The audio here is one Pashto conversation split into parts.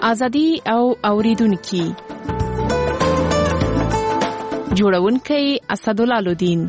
ازادي او اوریدونکو جوړونکي اسدالله لودین.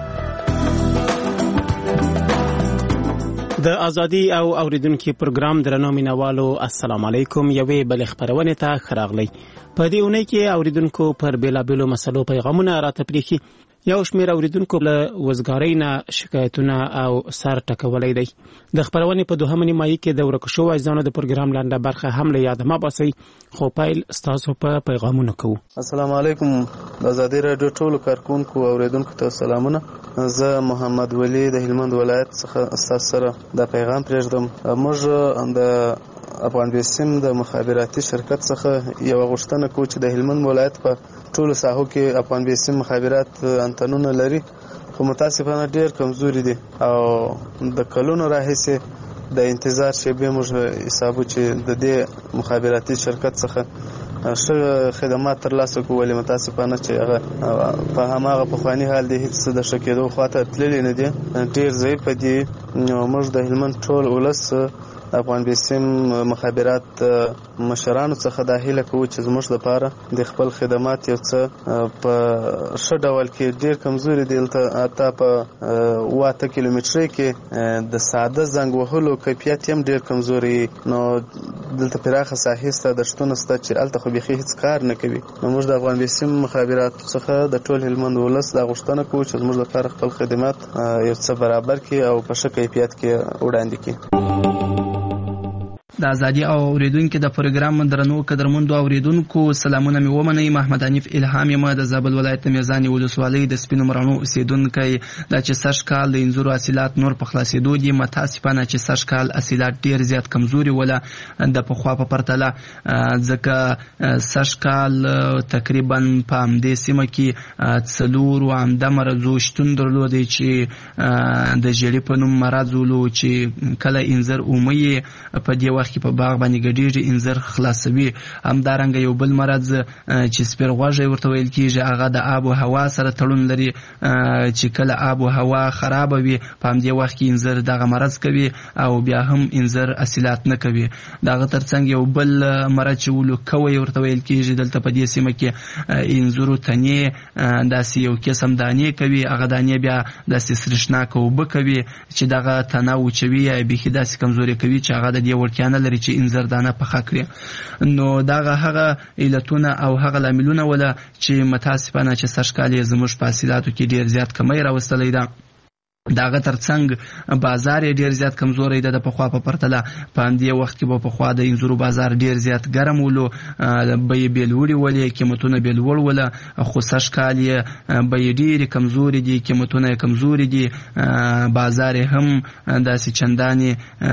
د ازادي او اوریدونکو پروګرام درنو مینوالو السلام علیکم. یوې بل خبرونه ته خراغلی. په دې اونۍ کې اوریدونکو پر بیلابیلو مسلو پیغامونه راتپریخي. یو شمېر اوریدونکو له وزګارۍ نه شکایتونه او سر ټکولای دي. د خبرونه په دوهمه نیمایي کې د ورکشو ځانو د پروګرام لاندې برخه هم له یاد ما باسي. خو پایل ستاسو په پیغامونه کوو. السلام علیکم. د ازادي رادیو ټولو کارکونکو او اوریدونکو ته سلامونه. زه محمد ولی د هلمند ولایت څخه تاسو سره د پیغام پرېږدم. موږ د افغان بیسیم د مخابراتي شرکت څخه یو غوښتنه کوو چې د هلمند ولایت په ټولو ساحو کې افغان بیسیم مخابرات انتنونه لري، خو متاسفانه ډیر کمزوري دي او د کلونو راهیسې د انتظار شیبې موږ حسابو چې د دې مخابراتي شرکت څخه ښه خدمات ترلاسه کوو، ولې متاسفانه چې هغه په هماغه پخواني حال دی، هیڅ د ښه کېدو خواته تللي نه دي، ډېر ضعیفه دي. موږ د هلمند ټول ولس افغان بیسیم مخابرات مشرانو څخه دا هیله کوو چې زموږ لپاره د خپل خدمات یو څه په ښه ډول کې ډېر کمزوري دي. حتی په 8 کیلومترۍ کې د ساده زنګ وهلو کیفیت هم ډېر کمزوري، نو دلته پراخه ساحې شته، دښتونه شته چې هلته خو بیخي هیڅ کار نه کوي. نو موږ د افغان بیسیم مخابراتو څخه د ټول هلمند ولس دا غوښتنه کوو چې زموږ لپاره خپل خدمات یو څه برابر کړي او په ښه کیفیت کې وړاندې کړي. د ازادي او اوریدونکو د پروګرام درنو قدرمنو اوریدونکو سلامونه مې ومنئ. محمد حنیف الهام یم د زابل ولایت میزان ولسوالۍ د سپینو مرانو اوسیدونکی. دا چې سږ کال د انځورو حاصلات نور په خلاصېدو دي، متاسفانه چې سږ کال حاصلات ډیر زیات کمزوري وله د پخوا په پرتله، ځکه سږ کال تقریبا په همدې سیمه کې 4 عمده مرضو شتون درلودی چې د ژیړي په نوم مرض ولو چې کله انځر اومي په دې وخت کې په باغ باندې ګډېږي، انځر خلاصوي. همدارنګه یو بل مرض چې سپېرغوږی ورته ویل کېږي، هغه د آب و هوا سره تړون لري، چې کله آب و هوا خرابه وي په همدې وخت کې انځر دغه مرض کوي او بیا هم انځر حاصلات نه کوي. دغه ترڅنګ یو بل مرض چې ولوکوی ورته ویل کېږي، دلته په دې سیمه کې انځرو تنې داسې یو قسم دانې کوي، هغه دانې بیا داسې سرشناکه اوبه کوي چې دغه تنه وچوي یا بیخي داسې کمزوري کوي چې هغه د دې وړتیا نه لري چې انځر دانه پخه کړي. نو دغه هغه علتونه او هغه لاملونه ولا چې متاسفانه چې سږ کال یې زموږ په حاصلاتو کې ډیر زیات کمی راوستلی ده. داغه ترڅنګ بازار ډیر زیات کمزوري ده د پخوا په پرتله. په همدې وخت کې په پخوا د انځورو بازار ډیر زیات ګرم ولو، بیې بیلوړي ولې، قیمتونه بیلوړ وله، خو سږ کال یې بیې ډېرې کمزوري دي، قیمتونه یې کمزوري دي، بازار هم داسې چندانې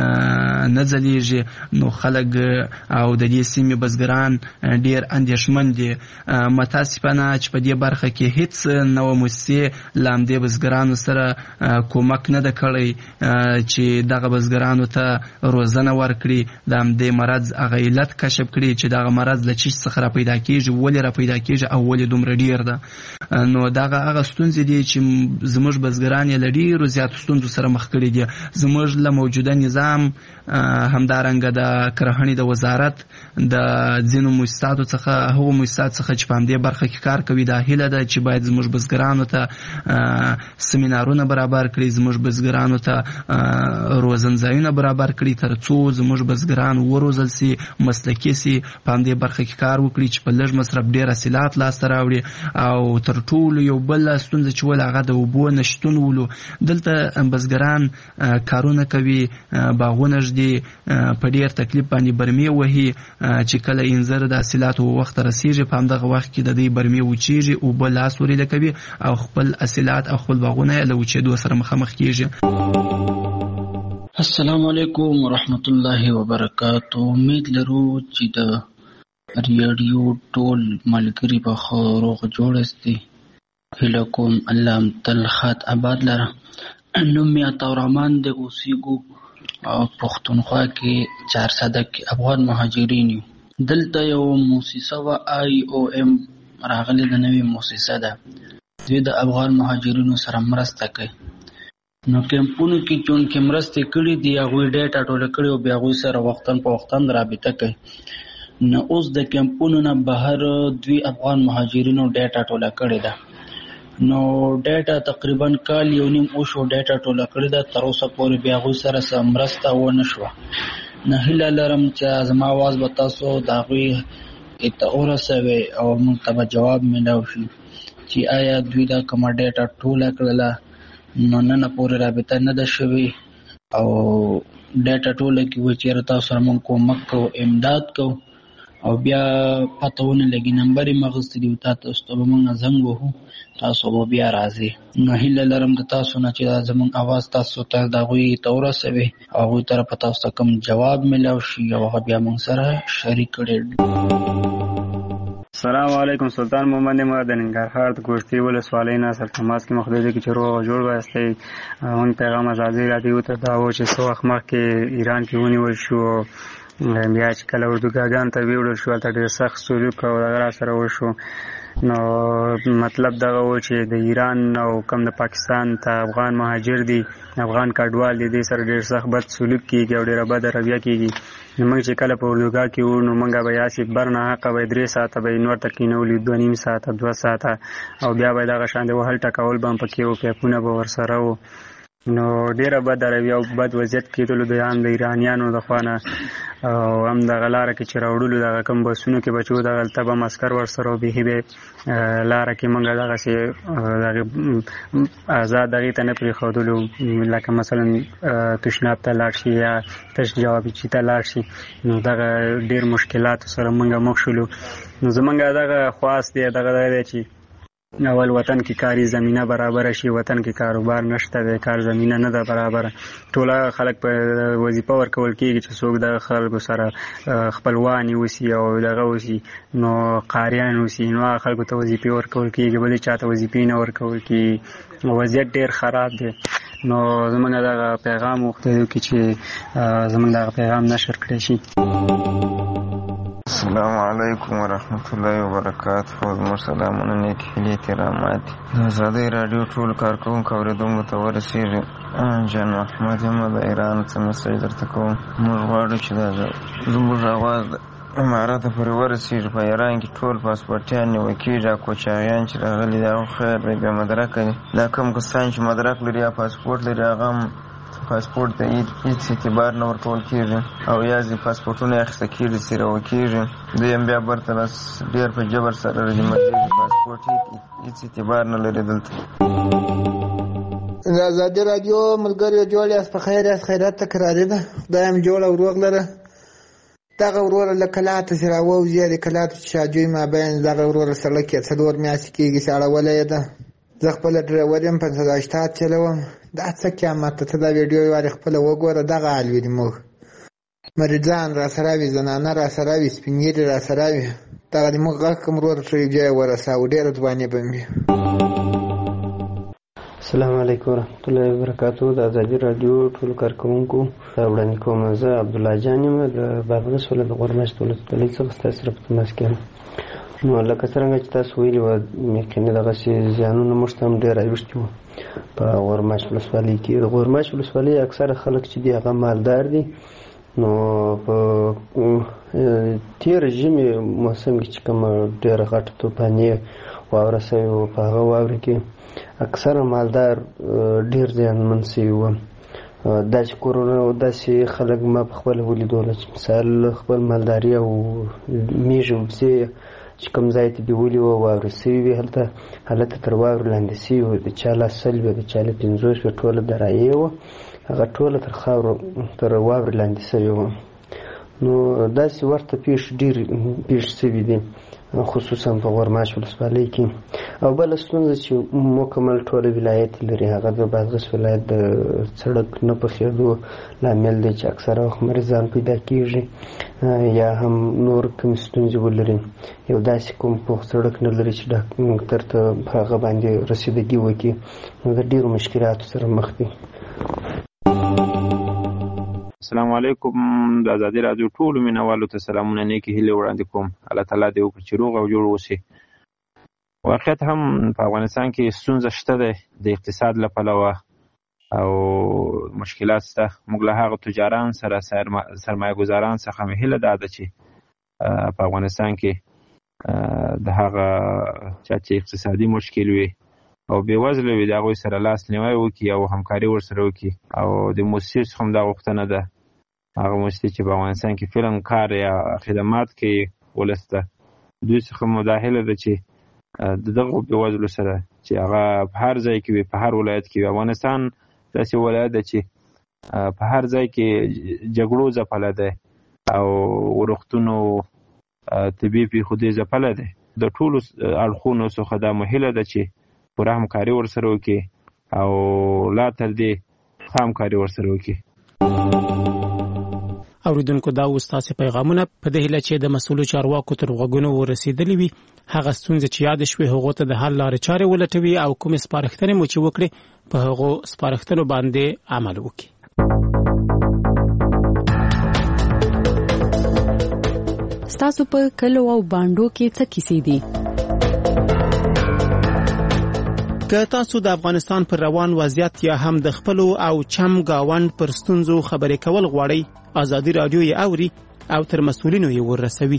نه ځلیږي. نو خلک او د دې سیمې بزګران ډیر اندېښمن دي. متاسفانه چې په دې برخه کې هیڅ نوې موسسې له همدې بزګرانو سره کومک نه ده کړی چې دغه بزګرانو ته روزنه ورکړي، د همدې مرض هغه علت کشف کړي چې دغه مرض له چی څخه را پیدا کېږي، ولې را پیدا کېږي او ولې دومره ډیر ده. نو دغه هغه ستونزې دي چې زموږ بزګران یې له ډېرو زیاتو ستونزو سره مخ کړي دي. زموږ له موجوده نظام، همدارنګه د کرهڼې د وزارت د ځینو مؤسساتو څخه، هغو مؤسسات څخه چې په همدې برخه کې کار کوي، دا هیله ده چې باید زموږ بزګرانو ته سیمینارونه برابر کړي، زموږ بزګرانو ته روزنځایونه برابر کړي، تر څو زموږ بزګران وروزل سي، مسلکي سي، په همدې برخه کې کار وکړي چې په لږ مصرف ډېر حاصلات لاسته راوړي. او تر ټولو یو بل ستونزه چې ول هغه د اوبو نشتون ولو. دلته بزګران کارونه کوي، باغونه ږدي، په ډېر تکلیف باندې برمې وهي، چې کله انځر د حاصلاتو وخت رسیږي په همدغه وخت کې د دې برمې وچیږي، اوبه لاس وریده کوي او خپل حاصلات او خپل باغونه له وچېدو سره مخامخ کیږي. السلام علیکم ورحمت الله وبرکاتہ. امید لرو چې د ریډیو ټول ملګري به ښه روغ جوړ استي. هیله کوم الله تل خات آباد لره. نوم مې عطاالرحمن د اوسېږو پښتونخوا کې 400 کې افغان مهاجرین یو. دلته یو موسسه و IOM راغلې د نوې موسسه ده، دوی د افغان مهاجرینو سره مرسته کوي. نو کیمپونو کې چون کې مرسته کړي دي، هغوی ډیټا ټوله کړي او بیا هغوی سره وختن په وختن رابطه کوي. نه اوس د کیمپونو نه بهر 2 افغان مهاجرینو ډیټا ټوله کړې ده. نو ډیټا تقریبا کال یو نیم اوشو ډیټا ټوله کړې ده، تر اوسه پورې بیا هغوی سره څه مرسته ونه شوه. نه هیله لرم چې زما اواز به تاسو د هغوی ته ورسوي او موږ ته به جواب میلاو شي چې آیا دوی دا کومه ډیټا ټوله کړله. نو نن پورې رابطه نه ده شوې او ډیټا ټوله کې وایي چېرې تاسو سره موږ کومک کوو، امداد کوو، او بیا پته ونه لګي نمبر یې مې اخیستی دی، تاسو ته به موږ زنګ وهو، تاسو به بیا راځئ. نو هیله لرم د تاسو نه چې دا زموږ اواز تاسو ته د هغوی ته ورسوي او هغوی طرفه تاسو ته کوم جواب میلاو شي او هغه بیا موږ سره شریک کړي. السلام علیکم. سلطان محمد احمد د ننګرهار د ګوشتي ولسوالۍ نه سر تماس کې مخدوده کې چې روغ جوړ وایستی. موږ پیغام ازادي راډیو ته دا و چې څه وخت مخکې ایران کې ونیول شو، بیا چې کله اردوګاګانو ته ویوړل شو هلته ډېر سخت سلوک او دغه راسره وشو. نو مطلب دغه و چې د ایران او کم د پاکستان ته افغان مهاجر دي، افغان کډوال دي، دې سره ډېر سخت بد سلوک کېږي او ډېره بده رویه کېږي. نو موږ چې کله په اردوګاه کې وو نو موږ به یاسې برناحقه به 3 ساعته به یې نور ته کېنولي، 2.5 ساعته 2 ساعته، او بیا به یې دغه شان د وهل ټکول به هم پکې وو، پیپونه به ورسره وو. نو ډېره بده رویه او بد وضعیت کېدلو د هم د ایرانیانو د خوا نه، او هم دغه لاره کې چې راوړلو دغه کوم بسونو کې به چې وو دغلته به هم عسکر ورسره وو، بیخي به لاره کې موږ دغسې آزاد دغې ته نه پرېښودلو، لکه مثلا تشناب ته لاړ شي یا تش جوابچي ته لاړ شي. نو دغه ډېر مشکلاتو سره موږ مخ شولو. نو زموږ دغه خواست دی دغه دی چې اول وطن کې کاري زمینه برابره شي. وطن کې کاروبار نشته دی، کار زمینه نه ده برابره. ټوله خلک په وظیفه ورکول کېږي چې څوک د خلکو سره خپلوانې اوسي او دغه اوسي، نو قاریان اوسي، نو هغه خلکو ته وظیفې ورکول کېږي، بلې چا ته وظیفې نه ورکول کېږي. وضعیت ډېر خراب دی. نو زموږ دغه پیغام غوښتل کې چې زموږ دغه پیغام نشر کړی شي. السلام علیکم ورحمت الله وبرکاته. زموږ سلامونه، نیکې هیلې، احترامات د ازادۍ راډیو ټولو کارکوونکو اورېدونکو ته ورسېږي. جان محمد یم د ایران څه مسج درته کوم. موږ غواړو چې دا زموږ اواز د اماراتو پورې ورسېږي. په ایران کې ټول پاسپورټیان نیول کېږي، او کوچاغیان چې راغلي دي هغه خیر دی، بې مدرکه دي. دا کوم کسان چې مدرک لري یا پاسپورټ لري هغه هم پاسپورټ ته هېڅ اعتبار نه ورکول کېږي، او یوازې پاسپورټونه یې اخیسته کېږي، څیرول کېږي. دوی هم بیا برته ډېر په جبر سره رجمدېږي. پاسپورټ هېڅ اعتبار نه لري دلته. د ازادي راډیو ملګرو جوړ یاست، په خیر یاست، خیرات تکراري ده، خدای هم جوړ او روغ لره. دغه وروره له کلاته چې راووځي د کلاته چې شاجوی مابین دغه وروره سړک یې 4 میاشتې کېږي چې اړولی یې ده. زه خپله ډریور یم، 58 چلوم. دا څه قیامت ته دا ویډیو وارې خپله وګوره. دغه حال وي موږ مریضان را سره وي، زنانه را سره وي، سپین ږیري را سره وي. دغه د موږ غږ کوم وروره ټرې جای ورساو، ډېره ځواني به مې. السلام علیکم ورحمت الله وبرکاتو. د ازادي راډیو ټولو کارکوونکو وړاندې کوم. زه عبدالله جان یم د بادغیس ولایت د غورماشت ولسوالۍ څخه ستاسو سره په تماس کې یم. نو لکه څرنګه چې تاسو ویلي وو، یقیني دغسې زیانونه موږ ته هم ډېر راویښتي وو په غورماشت ولسوالۍ کې. د غورماشت ولسوالۍ اکثره خلک چې دي هغه مالدار دي. نو په تېره ژمي موسم کې چې کومه ډېره غټه طوفاني واوره سوې وه، په هغه واوره کې اکثره مالدار ډېر زیانمن سوي وو. داسې کورونه او داسې خلک ما په خپله ولیدله چې مثال خپل مالداري او میږې او پسې چې کوم ځای ته بیولي وه واوره سوي وې، هلته تر واورې لاندې سوي وه. د چا لاس 100 د چا له 50 ټوله درایې وه، هغه ټوله تر واورې لاندې سوي وه. نو داسې ورته پیښې ډېرې پیښې سوي دي، خصوصا په غورماشت ولسوالۍ کې. او بله ستونزه چې مکمل ټوله ولایت لري، هغه د بادغیس ولایت د سړک نه پخېدو لامل دی چې اکثره وخت مریضان پیدا کېږي یا هم نور کومې ستونزې ولري. یو داسې کوم پوخ سړک نه لري چې ډاکټر ته په هغه باندې رسیدګي وکړي. نو د ډېرو مشکلاتو سره مخ دي. السلام علیکم. د ازادي راډیو ټولو مینوالو ته سلامونه، نیکې هیلې وړاندې کوم. الله تعالی دې وکړي چې روغ او جوړ اوسي. واقعیت هم په افغانستان کې ستونزه شته ده د اقتصاد له پلوه او مشکلات شته. موږ له هغو تجاران سره سرمایه ګزاران څخه مې هیله دا ده چې په افغانستان کې د هغه چا چې اقتصادي مشکل وي او بېوزله وي د هغوی سره لاس نیوی وکړي او همکاري ورسره وکړي. او د موسسې څخه هم دا غوښتنه ده، هغه موسسې چې په افغانستان کې فعلا کار یا خدمات کوي ولس ته، دوی څخه مداخله ده چې د دغو بېوزلو سره چې هغه په هر ځای کې وي، په هر ولایت کې وي. افغانستان داسې ولایت ده چې په هر ځای کې جګړو ځپلی دی او روغتونو طبي پیښو دې ځپلی دی. د ټولو اړخونو څخه دا مهیله ده چې پوره همکاري ورسره وکړي او لا تر دې ښه همکاري ورسره وکړي. اوریدونکو دا اوس تاسې پیغامونه په دې هیله چې د مسؤلو چارواکو تر غوږونو ورسېدلې وي، هغه ستونزې چې یاد شوې هغو ته د حل لارې چارې ولټوي او کومې سپارښتنې مو چې وکړي په هغو سپارښتنو باندې عمل وکړي. ستاسو په کلو او باندو کې څه کیسې دي؟ که تاسو د افغانستان پر روان وضعیت یا هم د خپلو او چم گاوند پر ستونزو خبرې کول غواړئ، ازادي رادیو یې اوري او تر مسؤلینو یې ورسوي.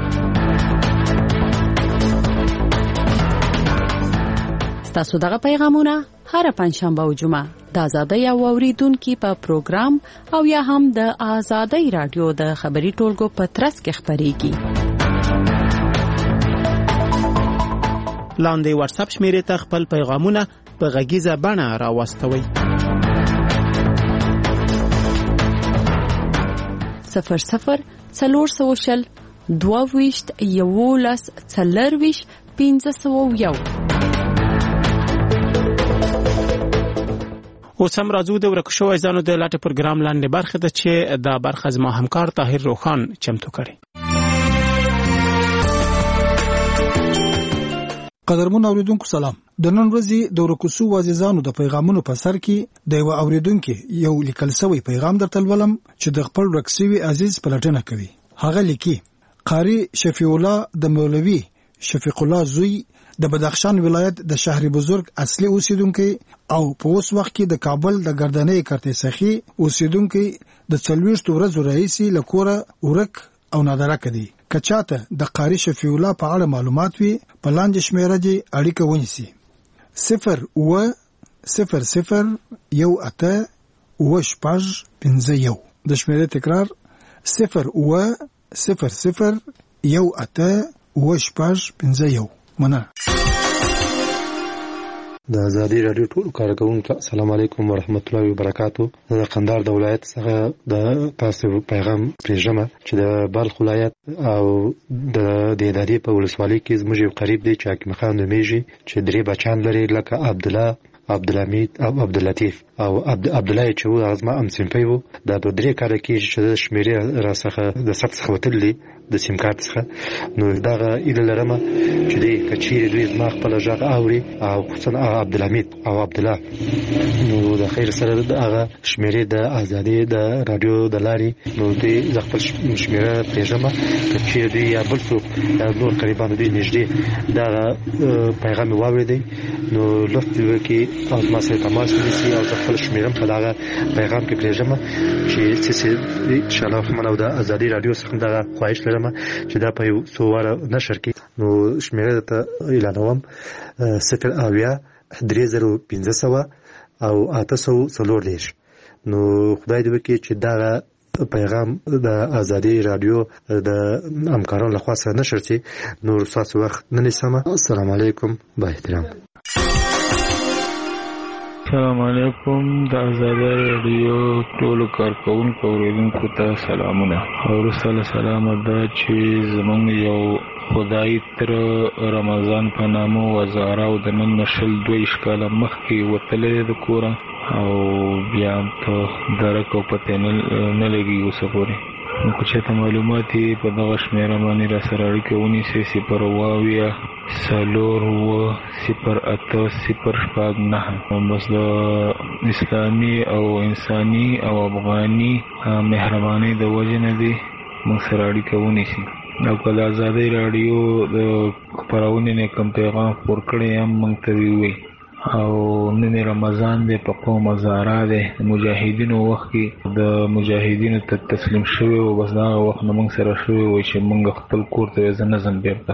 ستاسو دغه پیغامونه هر پنځشنبه او جمعه د آزادۍ او اوریدونکو په پروګرام او یا هم د آزادۍ رادیو د خبري ټولګو په ترڅ کې خبريږي. لاندې واتس اپ شمیرې ته خپل پیغامونه په غږیزه بڼه راوستوئ. 00 22 11 40 1501. اوس هم راځو د ورک شوی ځانو د لاټ پروګرام لاندې برخه ده چې دا برخه زما همکار طاهر روخان چمتو کړي. قدرمن اوریدونکو سلام. د نن ورځې د ورکوسو وازیزانو د پیغامونو په سر کې د یو اوریدونکو یو لیکل شوی پیغام درته ولم چې د خپل ورکسوي عزیز پلټنه کوي. هغه لیکي قاری شفیع الله د مولوی شفیق الله زوی د بدخشان ولایت د شهر بزرگ اصلي اوسیدونکو او په اوس وخت کې د کابل د ګردنۍ کرته سخی اوسیدونکو د 40 ورځې رئیسي لکوره ورک او نادره کړي. کچاته د قاری شفیع الله په اړه معلومات وي په لاندې شمیره دي اړیکه ونیسي 0 و 0 0 1 8 و شپږ 51. د شمیره تکرار 0 و 0 0 1 8 و شپږ 51. مننه. د آزادي رادیو ټول کارکونکو السلام علیکم ورحمت الله وبرکاتو. د قندهار د ولایت څخه د تاسو پیغام پرېږم چې د بلخ ولایت او د دهدادي په ولسوالۍ کې زموږ یو قریب دی چې حکیم خان نومیږي چې درې بچان لري لکه عبدالله، عبدالحمید او عبداللطیف او عبدالله چې و ازما ام سیمپي وو. دا په درې کال کې چې د شمیرې را څخه د سب څخه وتلې د سیم کارت څخه نو دغه اله لرمه چې دی کچیر دوی زما خپل ژغ اوري او خصوصا عبدالحمید او عبدالله نو د خیر سره دغه شمیرې د آزادي د رادیو د لاري نو دی خپل شمیره پېژمه کچیر دوی یا بل څوک نور قریبان دوی نږدې دغه پیغام واوریدي نو لفظ ورکی او ما سره تماس ونیسي او خپل شمیرم په دغه پیغام کې پېژمه چې ان شاء الله منو د آزادي رادیو څخه دغه خواهش لرم چې دا په یو څو واره نشر کې نو شمیره ته اعلانوم 0 اویا 3500 او 840. نو خدای دې وکړي چې دا پیغام د آزادي رادیو د همکارانو لخوا سره نشر شي. نور تاسو وخت نه نیسم. السلام علیکم با احترام. السلام علیکم. د آزادي رادیو ټول کارکونکو اوریدونکو ته سلامونه. ورسره سلام ده چې زمونږ یو خدای تر رمضان په نامو وزاره او د نن نشل 2 کاله مخکې وتلې د کوره او بیا ته درک او پته نه لګي اوس پورې. نو که چېرته معلومات په دغه شمیره باندې را سره اړیکه ونیسئ 0 0 بس د اسلامي او انساني او افغاني مهرباني د وجې نه دي موږ سره اړیکه ونیسي. او که د آزادۍ راډیو د خپرونې نه کوم پیغام خپور کړی هم موږ ته ووایي او نن رمضان دی په قوم هزاره دی د مجاهدینو وخت کې د مجاهدینو ته تسلیم شوی او بس دا وخت نه موږ سره شوی و چې موږ خپل کور ته ځنه ځم بیرته.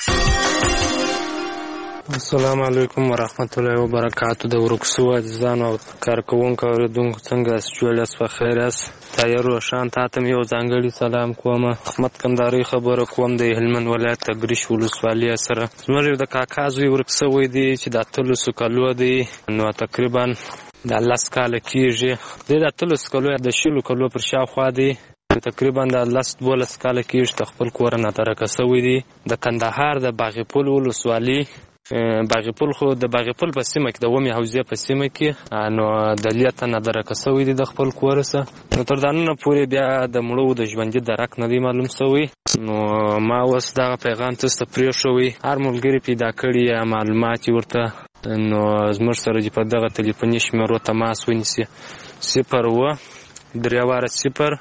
السلام علیکم ورحمت الله وبرکاتو. د ورکسو عزیزانو او کارکوونکو اوریدونکو څنګه یاست؟ جوړ یاست؟ په خیر یاست؟ طاهر روشان تا ته یو ځانګړی سلام کوم. احمد کندهاري خبره کوم د هلمند ولایت تګریش ولسوالۍ سره. زموږ د کاکا زوی ورک شوی دی چې د 13 کالو دی، نو تقریبا د 10 کاله کېږي. د 13 کالو د 20 کالو پر شاوخوا دی، تقریبا د 12 کاله کېږي د خپل کور نه درکه شوی دی. د کندهار د باغپل ولسوالۍ باغپل خو د باغپل په سیمه کې د ومې حوزې په سیمه کې نو د لیته نه درکه شوی دی د خپل کور سره. نو تر دانونه پورې بیا د مړو د ژوندي درک نه دی معلوم شوی. نو ما اوس دغه پیغام تاسو ته پرېښوی، هر ملګري پیدا کړي معلومات ورته، نو زموږ سره چې په دغه تلیفوني شمیرو تماس ونیسي 0 3 0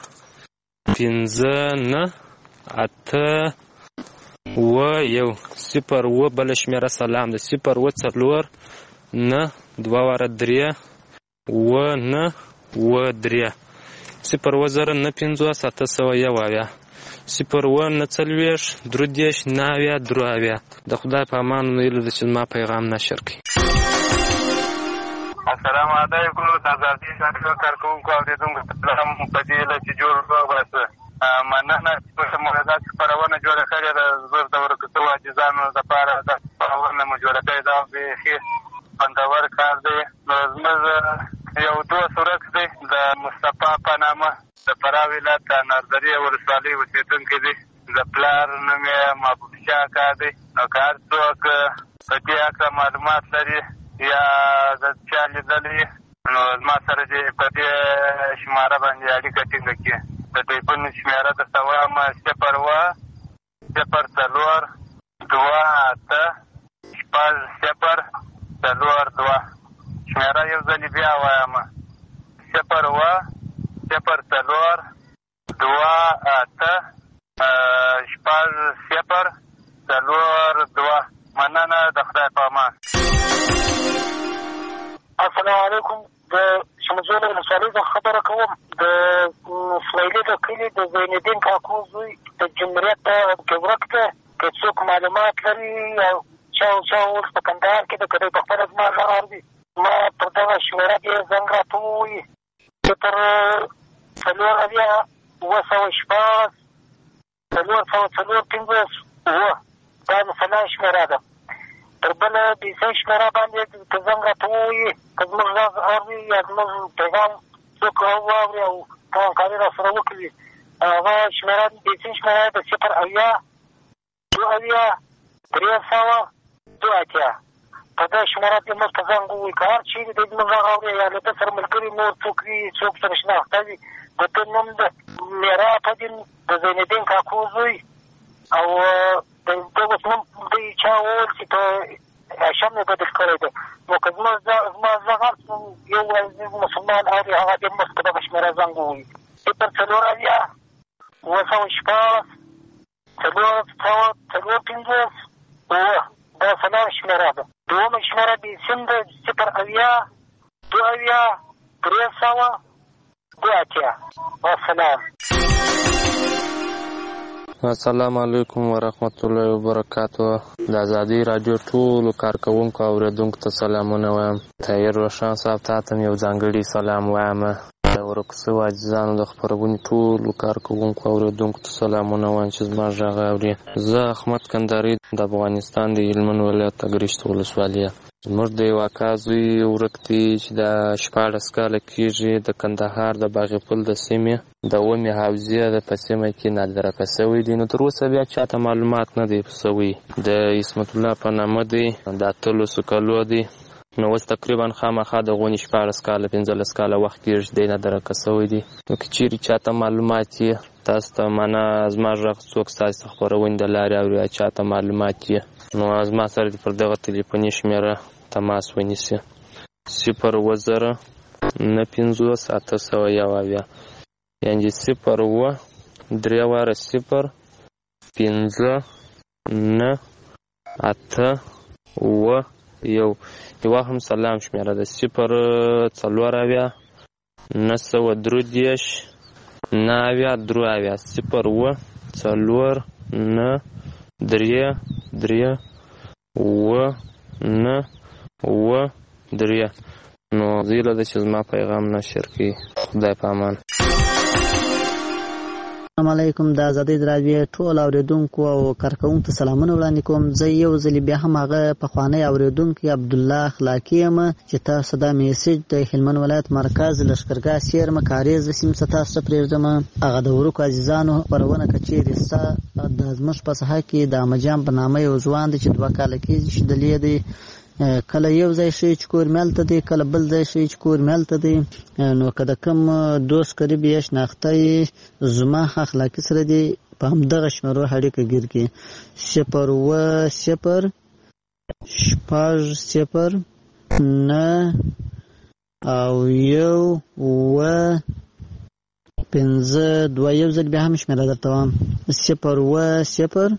5 9 8 1 0 بل شمیره سلام د 0 4 9 2 3 9 3 0 0 9 5 7 1 0 9 40 درودیش 9 دروازه. د خدای په امان ویل د چې ما پیغام نشر کړي. السلام علیکم تاسو ته کارکوونکو اوریدونکو سلام په دې لچې جوړ واسه مننه چې موږ خبرونه جوړه کړې ده. زه د ورکسو عزیزانو لپاره د خبرونه مو جوړه کړې ده، به خوندور کار دی. زموږ یو دوست ورک دی د مصطفی په نامه د فراه ولایت د نردري ولسوالۍ اوسېدونکی دی. د پلار نوم یې محبوب شاه کار دی. نو که هر څوک په دې هکله معلومات لري یا د چا لیدلی نو زما سره چې په دې شماره باندې اړیکه ټینګه کړي. د ټلیفون شمیره درته وایم 0 0 4 2 8 0 4 2. شمیره یو ځلې بیا وایم 0 0 4 2 8 0 4 2. مننه، د خدای په امان. السلام علیکم. د شمزول ولسوالۍ څخه خبره کوم. د اسماعیلي د کلي د زینالدین کاکو زوی د جمهوریت کې ورک دی. که څوک معلومات لري او چا اوس په کندهار کې د کدی په خپله زما غږ اوري، ما پر دغه شمیره کې زنګ راته ووایي 0 4 9 4 5 دا د فلان شمیره ده. تر بله بیسۍ شمیره باندې که زنګ راته ووایي، که زموږ غږ اوري یا زموږ پیغام څوک واوري او همکاري را سره وکړي، هغه شمیره بیسۍ شمیره د 0 2 3 2 په دې شمیره کې موږ ته زنګ ووایي. که هر چیرې د زموږ غږ اوري یا له ده سره ملګري نور څوک وي، څوک سره شناخته وي، د ده نوم د میرا پدین د زینالدین کاکو زوی او د اوس نوم دوی چا وویل چې په هاشم یې بدل کړی دی. نو که زما زغم یو عزیز مسلمان اوري، هغه دې موږ په دغه شمیره زنګ ووایي 0 4 4 5 دا فلان شمیره ده. دومه شمیره بیسیم ده 0 2 3 والسلام. السلام علیکم ورحمت الله وبرکاتو. د ازادي رادیو ټولو کارکوونکو او اوریدونکو ته سلامونه وایم. طاهر روشان صاحب ته هم یو ځانګړي سلام وایم. د ورکسو عزیزانو د خپرونې ټولو کارکوونکو او اوریدونکو ته سلامونه وایم چې زما غږ اوري. زه احمد کندهاري د افغانستان د هلمند ولایت تګریش ولسوالۍ. زموږ د یو اکا زوی ورک دی چې د 14 کاله کېږي د کندهار د باغپل د سیمې د ومې حوزې د په سیمه کې نادرکه شوی دی. نو تر اوسه بیا چاته معلومات نه دی شوی. د عصمت الله په نامه دی، د 13 کالو دی. نو اوس تقریبا خامخا د غونې 14 کاله 15 کاله وخت کېږي دی نادرکه شوی دی. نو که چیرې چاته معلومات یې تاسو ته منه زما غږ څوک ستاسو خپرونې د لارې اوري چاته معلومات یې نو زما سره پر دغه تلیفوني شمیره تماس ونیسي 0 9 5 7 1 یعنی 0 3 0 5 9 8 یوه هم سلام شمیره ده 0 933 9 0 4 9 3 3 و 9 و 3. نو زیله ده چې زما پیغام نشر کړي. خدای په امان. السلام علیکم. د آزادۍ رادیو ټول اوریدونکو او کارکونکو ته سلامونه وړاندې کوم. زه یو ځل بیا هم هغه پخوانی اوریدونکی عبدالله اخلاقی یم چې تاسو دا میسج د هلمند ولایت مرکز لښکرګاه سیرمه کاریز سیمې څخه تاسو ته پرېږدم. هغه د ورکو عزیزانو خپرونه که چیرې ستا د زموږ په ساحه کې د احمدجان په نامه یو ځوان دی چې 2 کاله کېږي چې دلې دی، کله یو ځای شي چې کور ملته دی، کله بل ځای شي چې کور ملته دی. نو که د کوم دوست قریب یا شناخته زما اخلاقي سره دی په همدغه شمېرو اړیکه ګیر کړي 0 0 9 او 1 و 5 2. یو ځل بیا هم شمېره درته وایم 0 0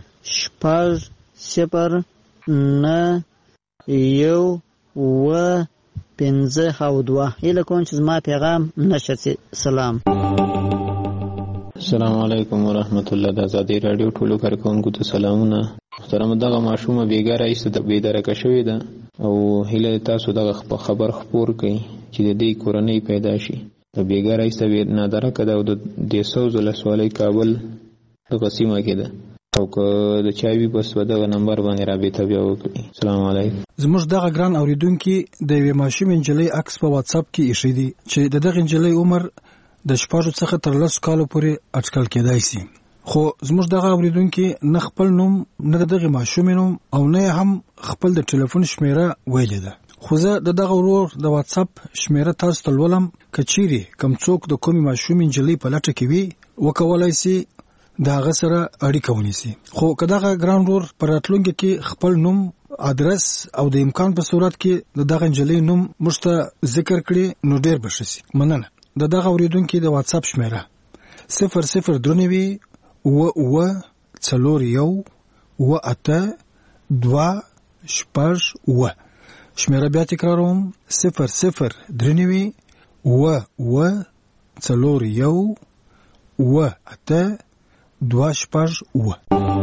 0 9 1 و 5 او 2. هیله کوم چې زما پیغام نشر شي. سلام. السلام علیکم ورحمت الله. د آزادۍ رادیو ټولو کارکونکو ته سلامونه. محترم دغه ماشومه بیګا رئیس د بیدارکه شوې ده او هیله تاسو دغه خبر خپور کړئ چې د دې کورنۍ پیدا شي. د بیګا رئیس د نادرکه ده او د دیسوز ولسوالۍ کابل دغه سیمه کې ده او که د چایوي بس په دغه نمبر باندې رابطه بیا وکړي. السلام علیکم. زموږ دغه ګران اوریدونکي د یوې ماشومې نجلۍ عکس په واتساپ کې ایښی دی چې د دغه نجلۍ عمر د 6 څخه تر 10 کالو پورې اټکل کېدای شي. خو زموږ دغه اوریدونکي نه خپل نوم نه دغه ماشومې نوم او نه هم خپل د ټلیفون شمیره ویلې ده. خو زه د دغه ورور د واتساپ شمیره تاسو ته لولم. که چیرې کوم څوک د کومې ماشومې نجلۍ په لټه کې وي وکولای شي د هغه سره اړیکه ونیسي. خو که دغه ګران ورور په راتلونکي کې خپل نوم، ادرس او د امکان په صورت کې د دغه نجلۍ نوم موږ ته ذکر کړي نو ډېر به ښه شي. مننه. د دغه اوریدونکي د واتساپ شمیره 00 و 4 و 8 2 6 و. شمیره بیا تکراروم 00 و 4 و 8 2 6 و.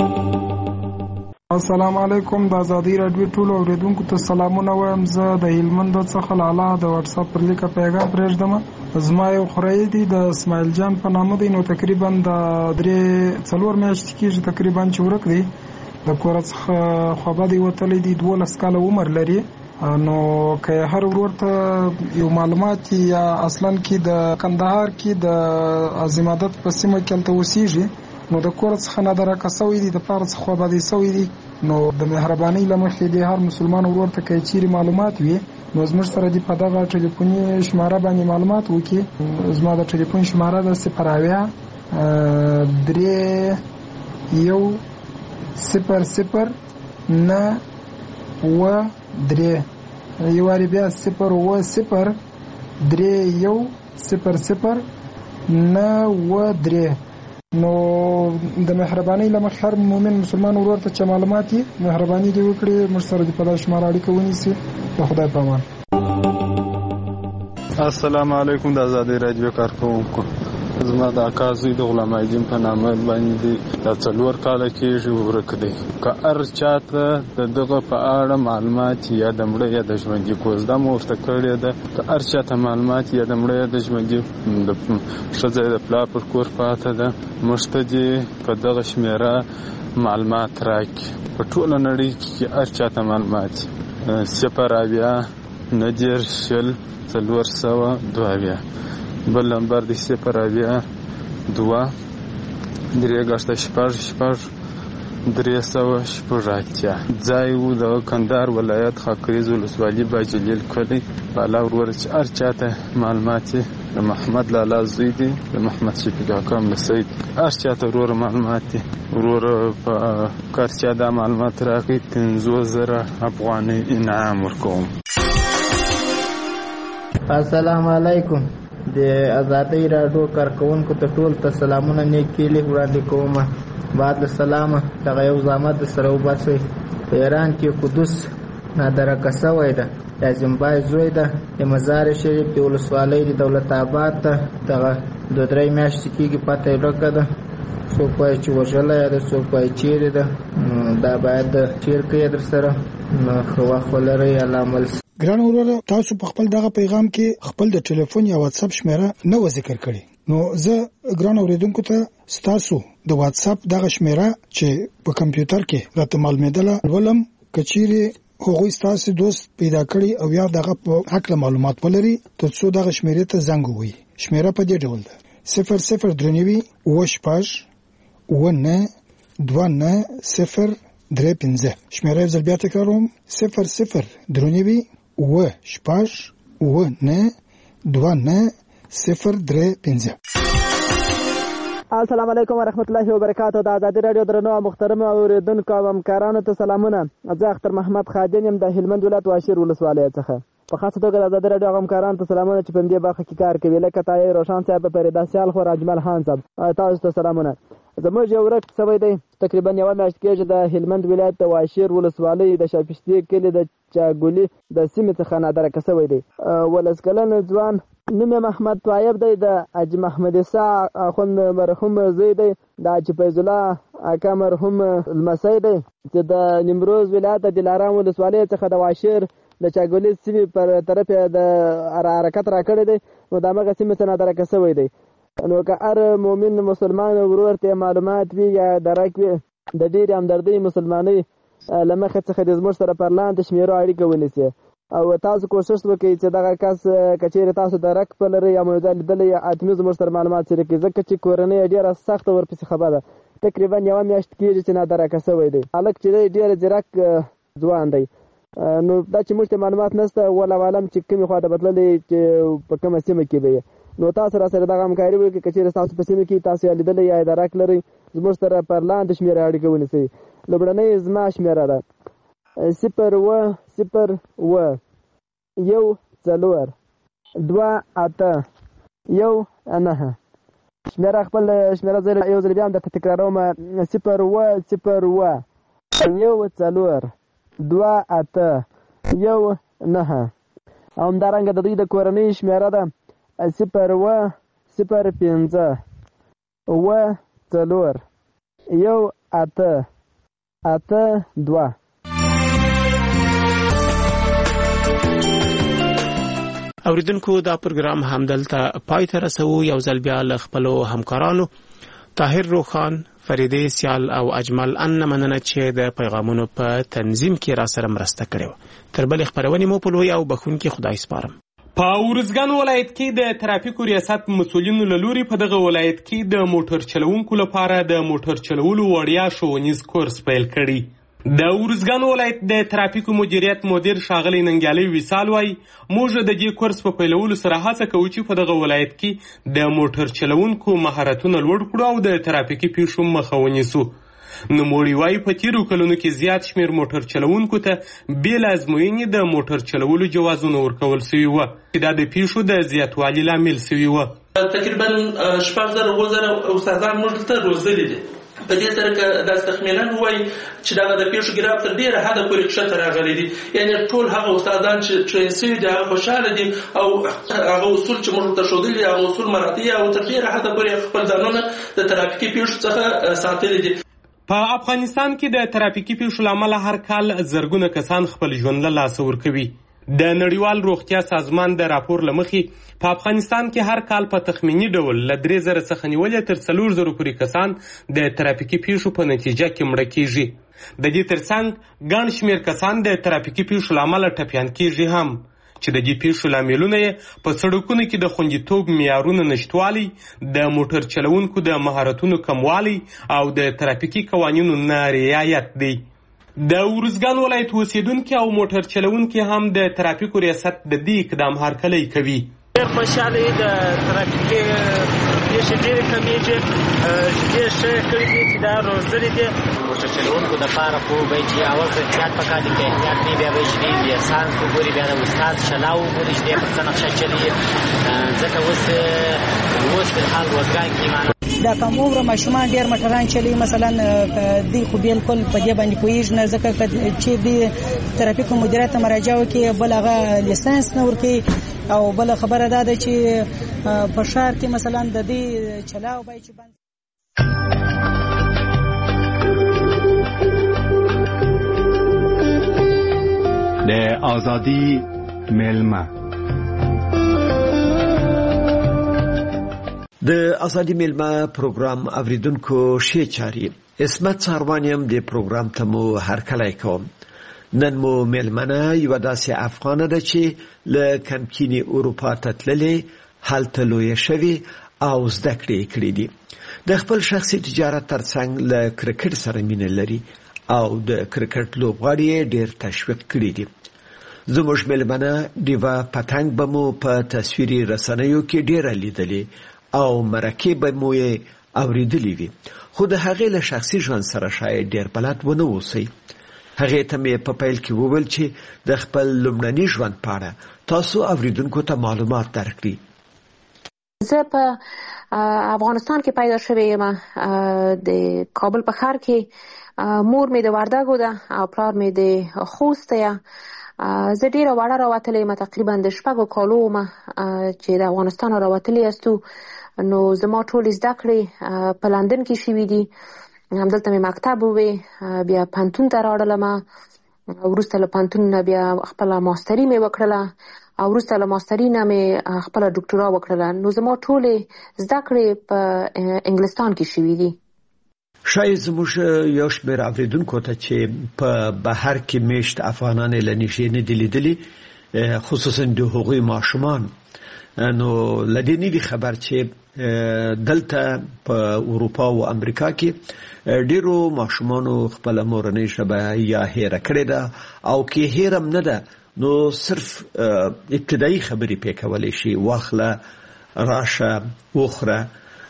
السلام علیکم. د آزادۍ رادیو ټولو اوریدونکو ته سلامونه وایم. زه د هلمند څخه لاله د واتس اپ پر لیکه پیغام پرېږدم. زما یو خوری دی د اسماعیل جان په نامه دی. نو تقریبا د 3-4 میاشتې کېږي تقریبا چې ورک دی. د کور څخه خوابه دی وتلی دی. 12 کاله عمر لري. نو که هر ورور ته یو معلومات یا اصلا کې د کندهار کې د عظیمادت په سیمه کې هلته اوسېږي نو د کور څخه نادرکه سوی دی، د پلار څخه خوابدی سوی دی. نو د مهربانۍ له مخې د هر مسلمان ورور ته که چیرې معلومات وي نو زموږ سره دې په دغه ټلیفوني شماره باندې معلومات وکړي. زما د ټلیفون شماره ده 0 3 1 0 9 و 3. یو وارې بیا 0 و 0 3 1 0 9 و 3. نو د مهربانۍ له مخې هر مؤمن مسلمان ورور ته چې معلومات یې مهرباني دې وکړي موږ سره دې په دا شماره اړیکه ونیسي. د خدای په امان. السلام علیکم. د آزادۍ رادیو کارکونکو، زما د اکا زوی د غلام عظیم په نامه باندې د 4 کاله کېږي ورک دی. که هر چاته د دغه په اړه معلومات یا د مړه یا د ژوندي کوزده مو ورته کړې ده، که هر چاته معلومات یا د مړه یا د ژوندي د ښځه د پلار پر کور پاته ده موږ ته دې په دغه شمېره معلومات راکړي. په ټوله نړۍ کې هر چاته معلومات 0 90 0 402. بل نمبر دی 0 2 3 6 300 ځای و د کندهار ولایت خاکریز ولسوالي باجلیل کلی. بالا ورور چې هر چاته معلومات د محمد لالا زوی دی، د محمد شفیق حکم لسید هر چاته ورور معلومات دی. ورور په کار چا دا معلومات راکړي 50,000 افغانۍ انعام ورکوم. السلام علیکم. د آزادۍ رادیو کارکونکو ته ټول ته سلامونه نیکې وړاندې کوم. بعد السلام دغه یو زحمت سره وباسئ. په ایران کې قدس نادرکه شوی ده. د اعظمبای زوی ده. د مزار شریف د ولسوالۍ د دولت آباد ته دغه 2-3 میاشتې کېږي پته یې ورکه ده. څوک وایي چې وژلی ده، څوک وایي چیرې ده. دا باید شیر کوي در سره نو ښه وخت ولرئ. الله عمل ګران وروره، تاسو په خپل دغه پیغام کې خپل د ټلیفون یا واتس اپ شمیره نه و ذکر کړی. نو زه ګران اوریدونکو ته ستاسو د واتس اپ دغه شمیره چې په کمپیوټر کې راته معلومېدله ولم کچيري هغوی ستاسو دوست پیدا کړي او یا دغه په حق معلومات ولري ترڅو دغه شمیره ته زنګ ووهي. شمیره په دې ډول ده: 0039 وشپاش ونه 2903. شمیره زل بیا تکراروم: 0039 وشپاش ونه 2903. السلام علیکم ورحمت الله وبرکاته. د آزادي رادیو درنو محترم اوریدونکو او همکارانو ته سلامونه. زه اختر محمد خادم یم د هلمند ولایت واشیر ولسوالۍ څخه. په خاصه توګه د آزادي رادیو همکارانو ته سلامونه چې په دې برخه کې کار کوي، لکه طاهر روشن صاحب، فریدا سیال خو، اجمل خان صاحب، تاسو ته سلامونه. زموږ یو ورک سوی دی تقریبا یو میاشت کېږي د هلمند ولایت د واشیر ولسوالۍ د شاپشتي کلي د چاګولي د سیمې څخه نادرکه سوی دی. 12 کلن ځوان نوم محمد طایب دی، د حاجي محمد عیسی اخوند مرحوم زوی دی، د حاجي فیض الله اکا مرحوم لمسی دی چې د نیمروز ولایت د دلارام ولسوالۍ څخه د واشیر د چاګولي سیمې پر طرف د حرکت راکړی دی. نو د هغه سیمې څخه نادرکه سوی دی. نو که هر مؤمن مسلمان ورور ته معلومات وي یا درک وي د ډېرې همدردۍ مسلمانۍ له مخې څخه د زموږ سره پر لاندې شمیرو اړیکه ونیسي او تاسو کوشش وکړئ چې دغه کس که چېرې تاسو درک پلرئ یا موجوده لیدلی یا حتمي زموږ سره معلومات شریک کړئ، ځکه چې کورنۍ ډېره سخته ورپسې خبره ده. تقریبا یوه میاشت کېږي چې نادرکه شوی دی. هلک چې دی ډېر ځیرک ځوان دی. نو دا چې موږ ته معلومات نشته، والله اعلم چې کومې خوا ته بتللی چې په کومه سیمه کې به یې. نو تاسو را سره دغه همکاري وکړئ. که چېرې تاسو په سیمه کې تاسو یې لیدلی یا درک لرئ، زموږ سره پر لاندې شمېره اړیکه ونیسئ. لومړنۍ زما شمېره ده 010 1 4 2 8 1 9. شمېره خپل شمېره زه یو ځل بیا هم درته تکراروم: 010 1 4 2 8 1 9. او همدارنګه د دوی د کورنۍ شمېره ده 010 5 4 1 8 8 2. اوریدونکو دا پروګرام همدلته پای ته رسو. یو ځل بیا له خپلو همکارانو طاهر روخان، فریدې سیال او اجمل ان مننه چې د پیغامونو په تنظیم کې را سره مرسته کړې وه. تر بلې خپرونې مو په لوی او بخښونکي خدای سپارم. په ارزګان ولایت کې د ترافیکو ریاست مسؤلینو له لوري په دغه ولایت کې د موټر چلوونکو لپاره د موټر چلولو وړیا ښوونیز کورس پیل کړی. د ارزګان ولایت د ترافیکو مدیریت مدیر ښاغلی ننګیالي وصال وایي موږ د دې کورس په پیلولو سره هڅه کوو چې په دغه ولایت کې د موټر چلوونکو مهارتونه لوړ کړو او د ترافیکي پیښو مخه ونیسو. نوموړي وایي په تیرو کلونو کې زیات شمېر موټر چلوونکو ته بې له ازموینې د موټر چلولو جوازونه ورکول سوي وه چې دا د پیښو د زیاتوالي لامل سوي وه. تقریبا 6,000 استادان موږ ته روزلي دي. په دې سره که داسې تخمینا ووایي چې دغه د پیښو ګراف تر ډېره حده پورې ښکته راغلی دي. یعنې ټول هغه استادان چې ټرین سوي دي هغه خوشحاله دي او هغه اصول چې موږ ورته ښودلي دي هغه اصول مراعتوي او تر ډېره حده پورې خپل ځانونه د ترافیکي پیښو څخه ساتلي دي. په افغانستان کې د ترافیکي پیښو له امله هر کال زرګونه کسان خپل ژوند له لاسه ورکوي. د نړیوال روغتیا سازمان د راپور له مخې په افغانستان کې هر کال په تخمینی ډول له 3,000 څخه نیولې تر 4,000 پورې کسان د ترافیکي پیښو په نتیجه کې مړه کیږي. د دې ترڅنګ ګڼ شمېر کسان د ترافیکي پیښو له امله ټپیان کیږي هم چې د دې پیښو لاملونه یې په سړکونو کې د خوندیتوب معیارونو نشتوالی، د موټر چلوونکو د مهارتونو کموالی او د ترافیکي قوانینو نه رعایت دی. د ارزګان ولایت اوسیدونکي او موټر چلوونکي هم د ترافیکو ریاست د دې اقدام هرکلی کوي. ډېر خوشحاله د ترافیکي پیښې ډېرې کمیږي، ډېر ښه یې کړي دي چې دا روزلي دي. موټر چلوونکو دپاره خو به چې اول خو احتیاط پکار دي، که احتیاط نه بیا به شدید لایسنس وګوري، بیا د استاد شلا وګوري چې دی په څه نقشه چلوي. ځکه اوس فی الحال روزګان کې دا کوم عمر ماشومان ډېر موټران چلوي مثلا دوی خو بالکل په دې باندې پوهېږي نه ځکه چې د ترافیکو مدیریت ته مراجعه وکړي بل هغه لیسنس نه ورکوي او بل خبره دا ده چې په ښار کې مثلا د دې چلاو باید چې بند د آزادی میلمه د ازادي میلمه پروګرام اوریدونکو شی چاري اسمت څاروانیم د پروګرام ته مو هرکلی کوم. نن مو میلمنه یو داسې افغانه ده چې له کمکینی اروپا ته تللې هلته لویه شوې او زده کړې کړې دي. د خپل شخصي تجارت ترڅنګ له کرکټ سره مینه لري او د کرکټ لوبغاړي ډېر تشویق کړي دي. زموږ میلمنه دیوا پتنګ به مو په تصویري رسنیو کې ډېره لیدلې او مرکه به مو اوریدلې وي، خو د هغې له شخصي ژوند سره شاید ډېر بلد ونه اوسئ. هغې ته مې په پیل کې وویل چې د خپل لومړني ژوند په اړه تاسو اوریدونکو ته معلومات درکړي. زه په افغانستان کې پیدا شوې یم، د کابل په ښار کې. مور مې د وردګو ده او پلار مې د خوست ده. زه ډېره وړه راوتلې یم، تقریبا د 6 کالو وم چې د افغانستان راوتلې یاستو. نو زما ټولې زده کړې په لندن کې شوي دي. همدلته مې مکتب ووې، بیا پوهنتون ته راوړلم، وروسته له پوهنتون نه بیا خپله ماستري مې وکړله او وروسته له ماستري نه مې خپله ډاکټورا وکړله. نو زما ټولې زده کړې په انګلستان کې شوي دي. شاید زموږ یو شمېر اوریدونکو ته چې په بهر کې میشت افغانان له نږدې نه دي لیدلي، خصوصا د هغوی ماشومان، نو له دې نه دي خبر چې دلته په اروپا او امریکا کې ډېرو ماشومانو خپله مورنۍ ژبه یا هېره کړې ده او کې هېره هم نه ده، نو صرف ابتدایي خبرې پې کولی شي، واخله، راشه، وخوره.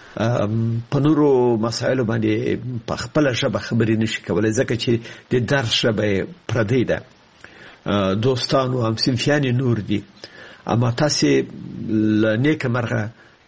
په نورو مسایلو باندې په خپله ژبه خبرې نشي کولی ځکه چې د درس ژبه یې پردۍ ده. دوستان او همصنفیان یې نور دي، اما تاسې له نیکه مرغه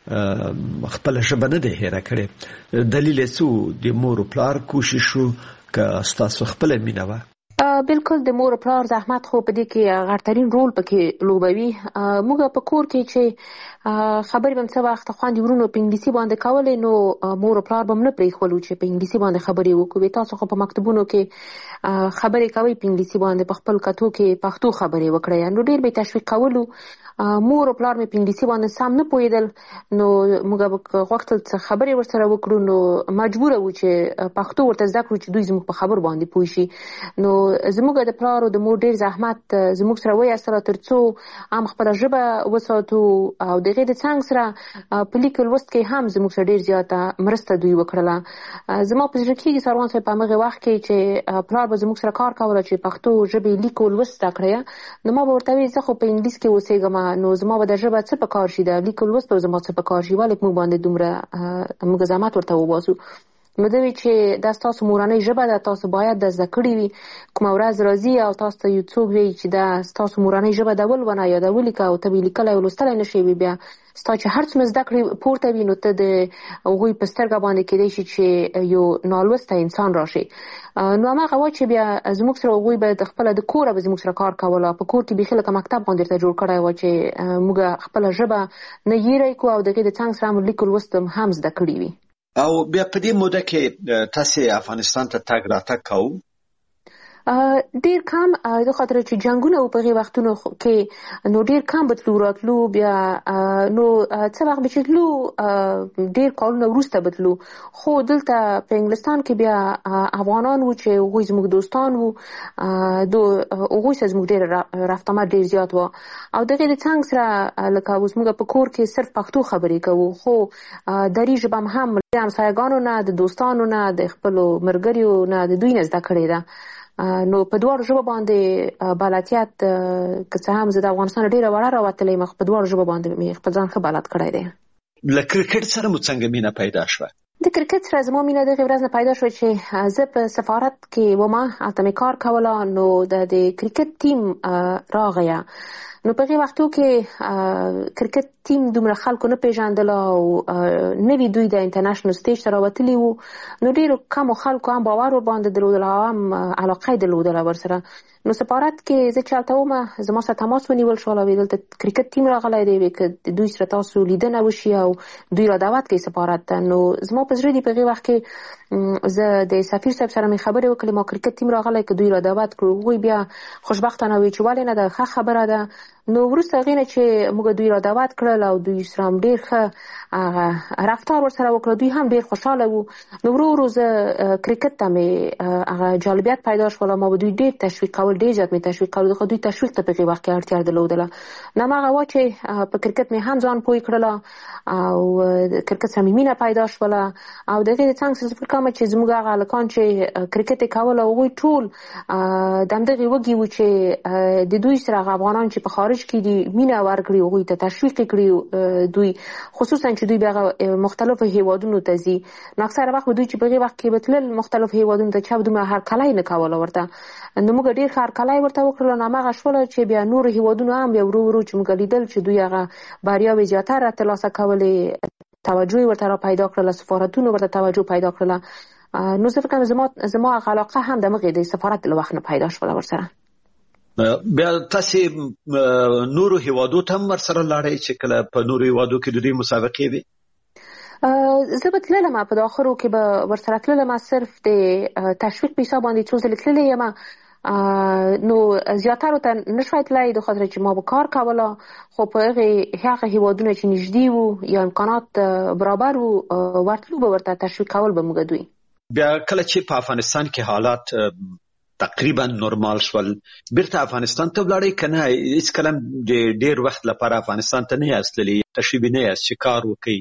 خپله ژبه نه ده هېره کړې. دلیل یې څه و؟ د مور و پلار کوشش و که ستاسو خپله مینه وه؟ بالکل د مور و پلار زحمت خو په دې کې غټرین رول پکې لوبوي. موږ په کور کې چې خبرې به څه وخت خویندې ورونو په انګلیسي باندې کولې، نو مور و پلار به نه پرېښولو چې په انګلیسي باندې خبرې وکړو. تاسو خو په مکتبونو کې خبرې کوئ په انګلیسي باندې، په خپل کتو کې پښتو خبرې وکړئ. نو ډېر به تشویق کولو. مور و پلار مې په انګلیسي باندې سم نه پوهېدل، نو موږ به غوښتل څه خبرې ورسره وکړو، نو مجبوره وو چې پښتو ورته زده کړو چې دوی زموږ په خبرو باندې پوه شي. نو زموږ د پلار او د مور ډېر زحمت زموږ سره وایستله تر څو هم خپله ژبه وساتو او د هغې د څنګ سره په لیک لوست کې هم زموږ سره ډېر زیاته مرسته دوی وکړله. زما په زړه کېږي سروان صاحب په همغې وخت کې چې پلار به زموږ سره کار کوله چې پښتو ژبې لیک او لوست زده کړی، نو ما به ورته ویل زه خو په انګلیس کې اوسېږم، نو زما به د ژبه څه په کار شي، د لیک او لوست به زما څه په کار شي، ولې موږ باندې دومره موږ زحمت ورته وباسو. نو دوی چې دا ستاسو مورنۍ ژبه ده، تاسو باید د زده کړې وي. کومه ورځ راځي او تاسو ته یو څوک وایي چې دا ستاسو مورنۍ ژبه ده، ولونه یا د ولیکه او ته به یې لیکلی او لوستلی نه شې، بیا ستا چې هر څومره زده کړې پورته وي، نو ته د هغوی په سترګه باندې کېدی شي چې یو نالوستی انسان راشي. نو هماغه وه چې بیا زموږ سره هغوی به د خپله د کوره به زموږ سره کار کوله. په کور کې بیخي لکه مکتب باندې ورته جوړ کړی وه چې موږ خپله ژبه نه هېری کړو او د هغې د څنګ سره لیک او لوست هم زده کړي وي. او بیا په دې موده کې تاسې افغانستان ته تګ راتګ کوو؟ ډیر کم، د خاطر چې جنگونه و په هغې وختونو کې، نو ډیر کم به تلو راتلو. بیا نو څه وخت به چې تلو ډیر کالونه وروسته به تلو. خو دلته په انګلستان کې بیا افغانان وو چې هغوی زموږ دوستان وو، هغوی سره زموږ ډېر رفت آمد ډېر زیات وه. او د هغې د څنګ سره لکه اوس موږ په کور کې صرف پښتو خبرې کوو، خو دري ژبه هم د همسایګانو نه، د دوستانو نه، د خپلو ملګریو نه، د دوی نه زده کړې ده. نو په دواړو ژبه باندې بلدیت که څه هم زه د افغانستان ډېره وړه راوتلی یم، په دواړو ژبه باندې مې خپل ځان ښه بلد کړی دی. له کرکټ سره مو څنګه مینه پیدا شوه؟ د کرکټ سره زما مینه دغې ورځ نه پیدا شوه چې زه په سفارت کې ومه، هلته مې کار کوله. نو د کرکټ ټیم راغیه، نو په هغه وختو کې کرکټ ټیم دومره خلکو نه پیژندل او نوی دوی د انټرنیشنل سټیج ته راوتلي وو، نو ډېرو کمو خلکو هم باور ورباندې درلودل او هم علاقه یې درلودله ورسره. نو سفارت کې زه چې هلته ومه زما سره تماس ونیول شول او دلته کرکټ ټیم راغلی دی که دوی سره تاسو لیدنه وشي او دوی را دعوت کوي سفارت ته. نو زما په زړه دي په هغې وخت کې زه د سفیر صاحب سره مې خبرې وکړې، ما کرکټ ټیم راغلی که دوی را دعوت کړو. هغوی بیا خوشبختانه وایي چې ولې نه ده، ښه خبره ده. نو وروسته هغې نه چې موږ دوی را دعوت کړل او دوی سره هم ډېر ښه رفتار ورسره وکړه، دوی هم ډېر خوشحاله وو. نو ورو ورو زه کرکټ ته مې هغه جالبیت پیدا شول، ما به دوی ډېر تشویق کول، ډېر زیات مې تشویق کول، خو دوی تشویق ته په هغې وخت کې اړتیا درلودله. نو هماغه وه چې په کرکټ مې هم ځان پوه کړله او کرکټ سره مې مینه پیدا شوله. او د هغې د څنګ څخه فکر کومه چې زموږ هغه هلکان چې کرکټ یې کوله هغوی ټول د همدغې وږي وو چې د دوی سره هغه افغانان چې په خارج کې دي مینه ورکړي، هغوی ته تشویق یې کړي، دوی خصوصا چې دوی بیا مختلفو هیوادونو ته ځي. نو اکثره وخت به دوی چې په هغې وخت کې به تلل مختلفو هیوادونو ته، چا به دومره هرکلی نه کوله ورته. نو موږ ډېر ښه هرکلی ورته وکړله. نو هماغه شوله چې بیا نورو هیوادونو هم بیا ورو ورو چې موږ لیدل چې دوی هغه بریاوې زیاتره ترلاسه کولې، توجه یې ورته را پیدا کړله، سفارتونو ورته توجه پیدا کړله. نو زه فکر کوم زما هغه علاقه هم د مغې د سفارت له وخت نه پیدا شوله ورسره. بیا تاسې نورو هیوادو ته هم ورسره لاړئ چې کله په نورو هیوادو کې د دوی مسابقې وي؟ زه به تللم په داخلو کې به ورسره تللم، صرف د تشویق په حساب باندې څو ځلې تللی یم. نو زیاترو ته نشوی تللی د خاطر چې ما به کار کوله، خو په هغه هیوادونه چې نږدې وو یا امکانات برابر وو ورتلو به ورته تشویق کول به موږ دوی. بیا کله چې په افغانستان کې حالات تقریبا نورمال شول بیرته افغانستان ته ولاړئ که نه؟ هېڅکله د ډېر وخت لپاره افغانستان ته نه یاست تللي، تشریف نه یاست چې کار وکړئ؟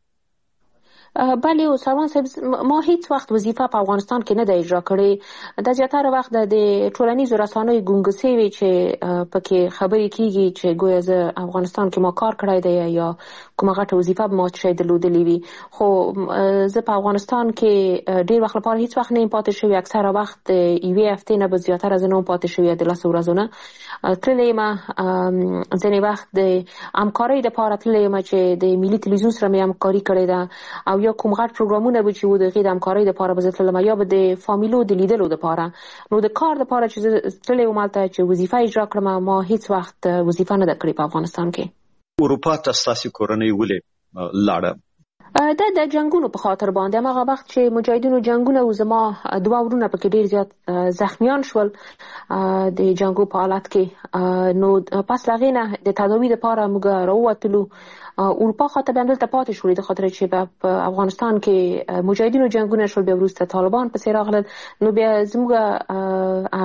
بله سروان صاحب، ما هیڅ وخت وظیفه په افغانستان کې نه ده اجرا کړې. د زیاتره وخت د ټولنیزو رسانیو ګونګسې وي چې پکې خبرې کیږي چې ګویا زه افغانستان کې ما کار کړی دی یا کومه غټه وظیفه به ما شاید درلودلې وي. خو زه په افغانستان کې ډېر وخت لپاره هیڅ وخت نه یم پاتې شوې. اکثره وخت یوې هفتې نه به زیاتره زه نه وم پاتې شوې، د 10 ورځو نه تللی یم. ځینې وخت د همکارۍ دپاره تللی یم چې د ملي تلویزیون سره مې همکاري کړې ده، او یا کوم غټ پروګرامونه به چې وو د هغې د همکارۍ دپاره به زه تللم، یا به د فامیلو د لیدلو دپاره. نو د کار دپاره چې زه تللی وم هلته چې وظیفه اجرا کړم، ما هیڅ وخت وظیفه نه ده کړې په افغانستان کې. اروپا ته ستاسې کورنۍ ولې لاړه؟ دا د جنګونو په خاطر باندې. هماغه وخت چې مجاهدینو جنګونه و، زما 2 ورونه پکې ډېر زیات زخمیان شول د جنګو په حالت کې. نو پس له هغې نه د تداوي دپاره موږ راووتلو اروپا خاطر بیا همدلته پاتې شولې، د خاطر چې په افغانستان کې مجاهدینو جنګونه شول، بیا وروسته طالبان پسې راغلل. نو بیا زموږ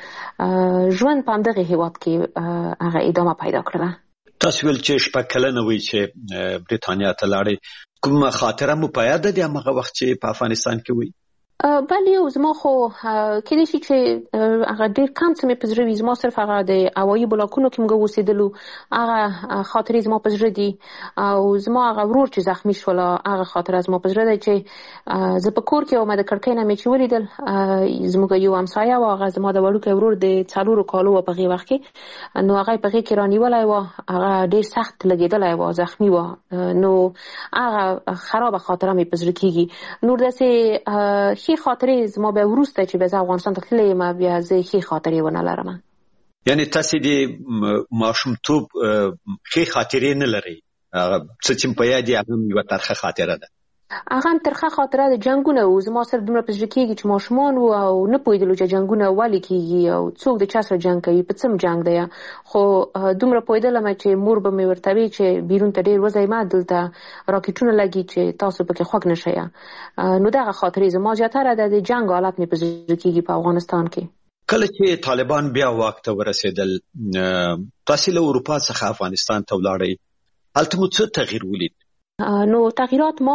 هغه ژوند په همدغې هېواد کې هغه ادامه پیدا کړله. تاسو ویل چې 6 کلنه وئ چې بریتانیا ته لاړئ، کومه خاطره مو په یاد ده هغه وخت چې په افغانستان کې وئ؟ بله زما خو کېدای شي چې هغه ډېر کم څه مې په زړه وي. زما صرف هغه د هوایي بلاکونو کې موږ اوسېدلو هغه خاطرې زما په زړه دي، او زما هغه ورور چې زخمي شوله هغه خاطره زما په زړه ده چې زه په کور کې وم، د کړکۍ نه مې چې ولیدل زموږ یو همسایه و، هغه زما د وړوکی ورور د 4 کالو و په هغې وخت کې. نو هغه یې په غېږ کې رانیولی و، هغه ډېر سخت لګېدلی و، زخمي و. نو هغه خرابه خاطره مې په زړه کېږي. نور داسې خاطرې زما بیا وروسته چې بیا زه افغانستان ته تللی یم بیا زه ښې خاطرې ونه لرم. یعنې تاسې د ماشومتوب ښې خاطرې نه لرئ؟ څه چې په یاد یې هغه هم یوه ترخه خاطره ده؟ هغه هم ترخه خاطره د جنګونه و. زما سره دومره په زړه کېږي چې ماشومان وو او نه پوهېدلو چې جنګونه ولې کېږي او څوک د چا سره جنګ کوي، په څه جنګ دی. خو دومره پوهېدلم چې مور به مې ورته وي چې بیرون ته ډېر وځئ مه، دلته راکټونه لګي چې تاسو پکې خوږ نه شئ. نو دغه خاطرې زما زیاتره د جنګ حالت مې په زړه کېږي په افغانستان کې. کله چې طالبان بیا واک ته ورسېدل، تاسې له اروپا څخه افغانستان ته ولاړئ، هلته مو څه تغییر ولید؟ نو تغییرات ما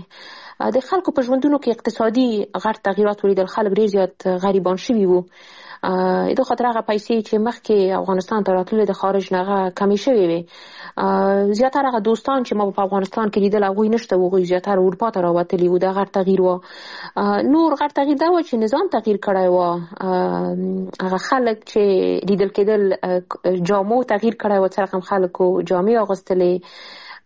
د خلکو په ژوندونو کې اقتصادي غټ تغییرات ولیدل. خلک ډېر زیات غریبان شوي وو د خاطر هغه پیسې چې مخکې افغانستان ته راتللې د خارج نه هغه کمې شوې وي. زیاتره هغه دوستان چې ما په افغانستان کې لیدل هغوی نشته، هغوی زیاتره اروپا ته راوتلي وو. دا غټ تغییر و. نور غټ تغییر دا و چې نظام تغییر کړی و. هغه خلک چې لیدل کېدل جامو تغییر کړی و، څه رقم خلکو جامې اغوستلې.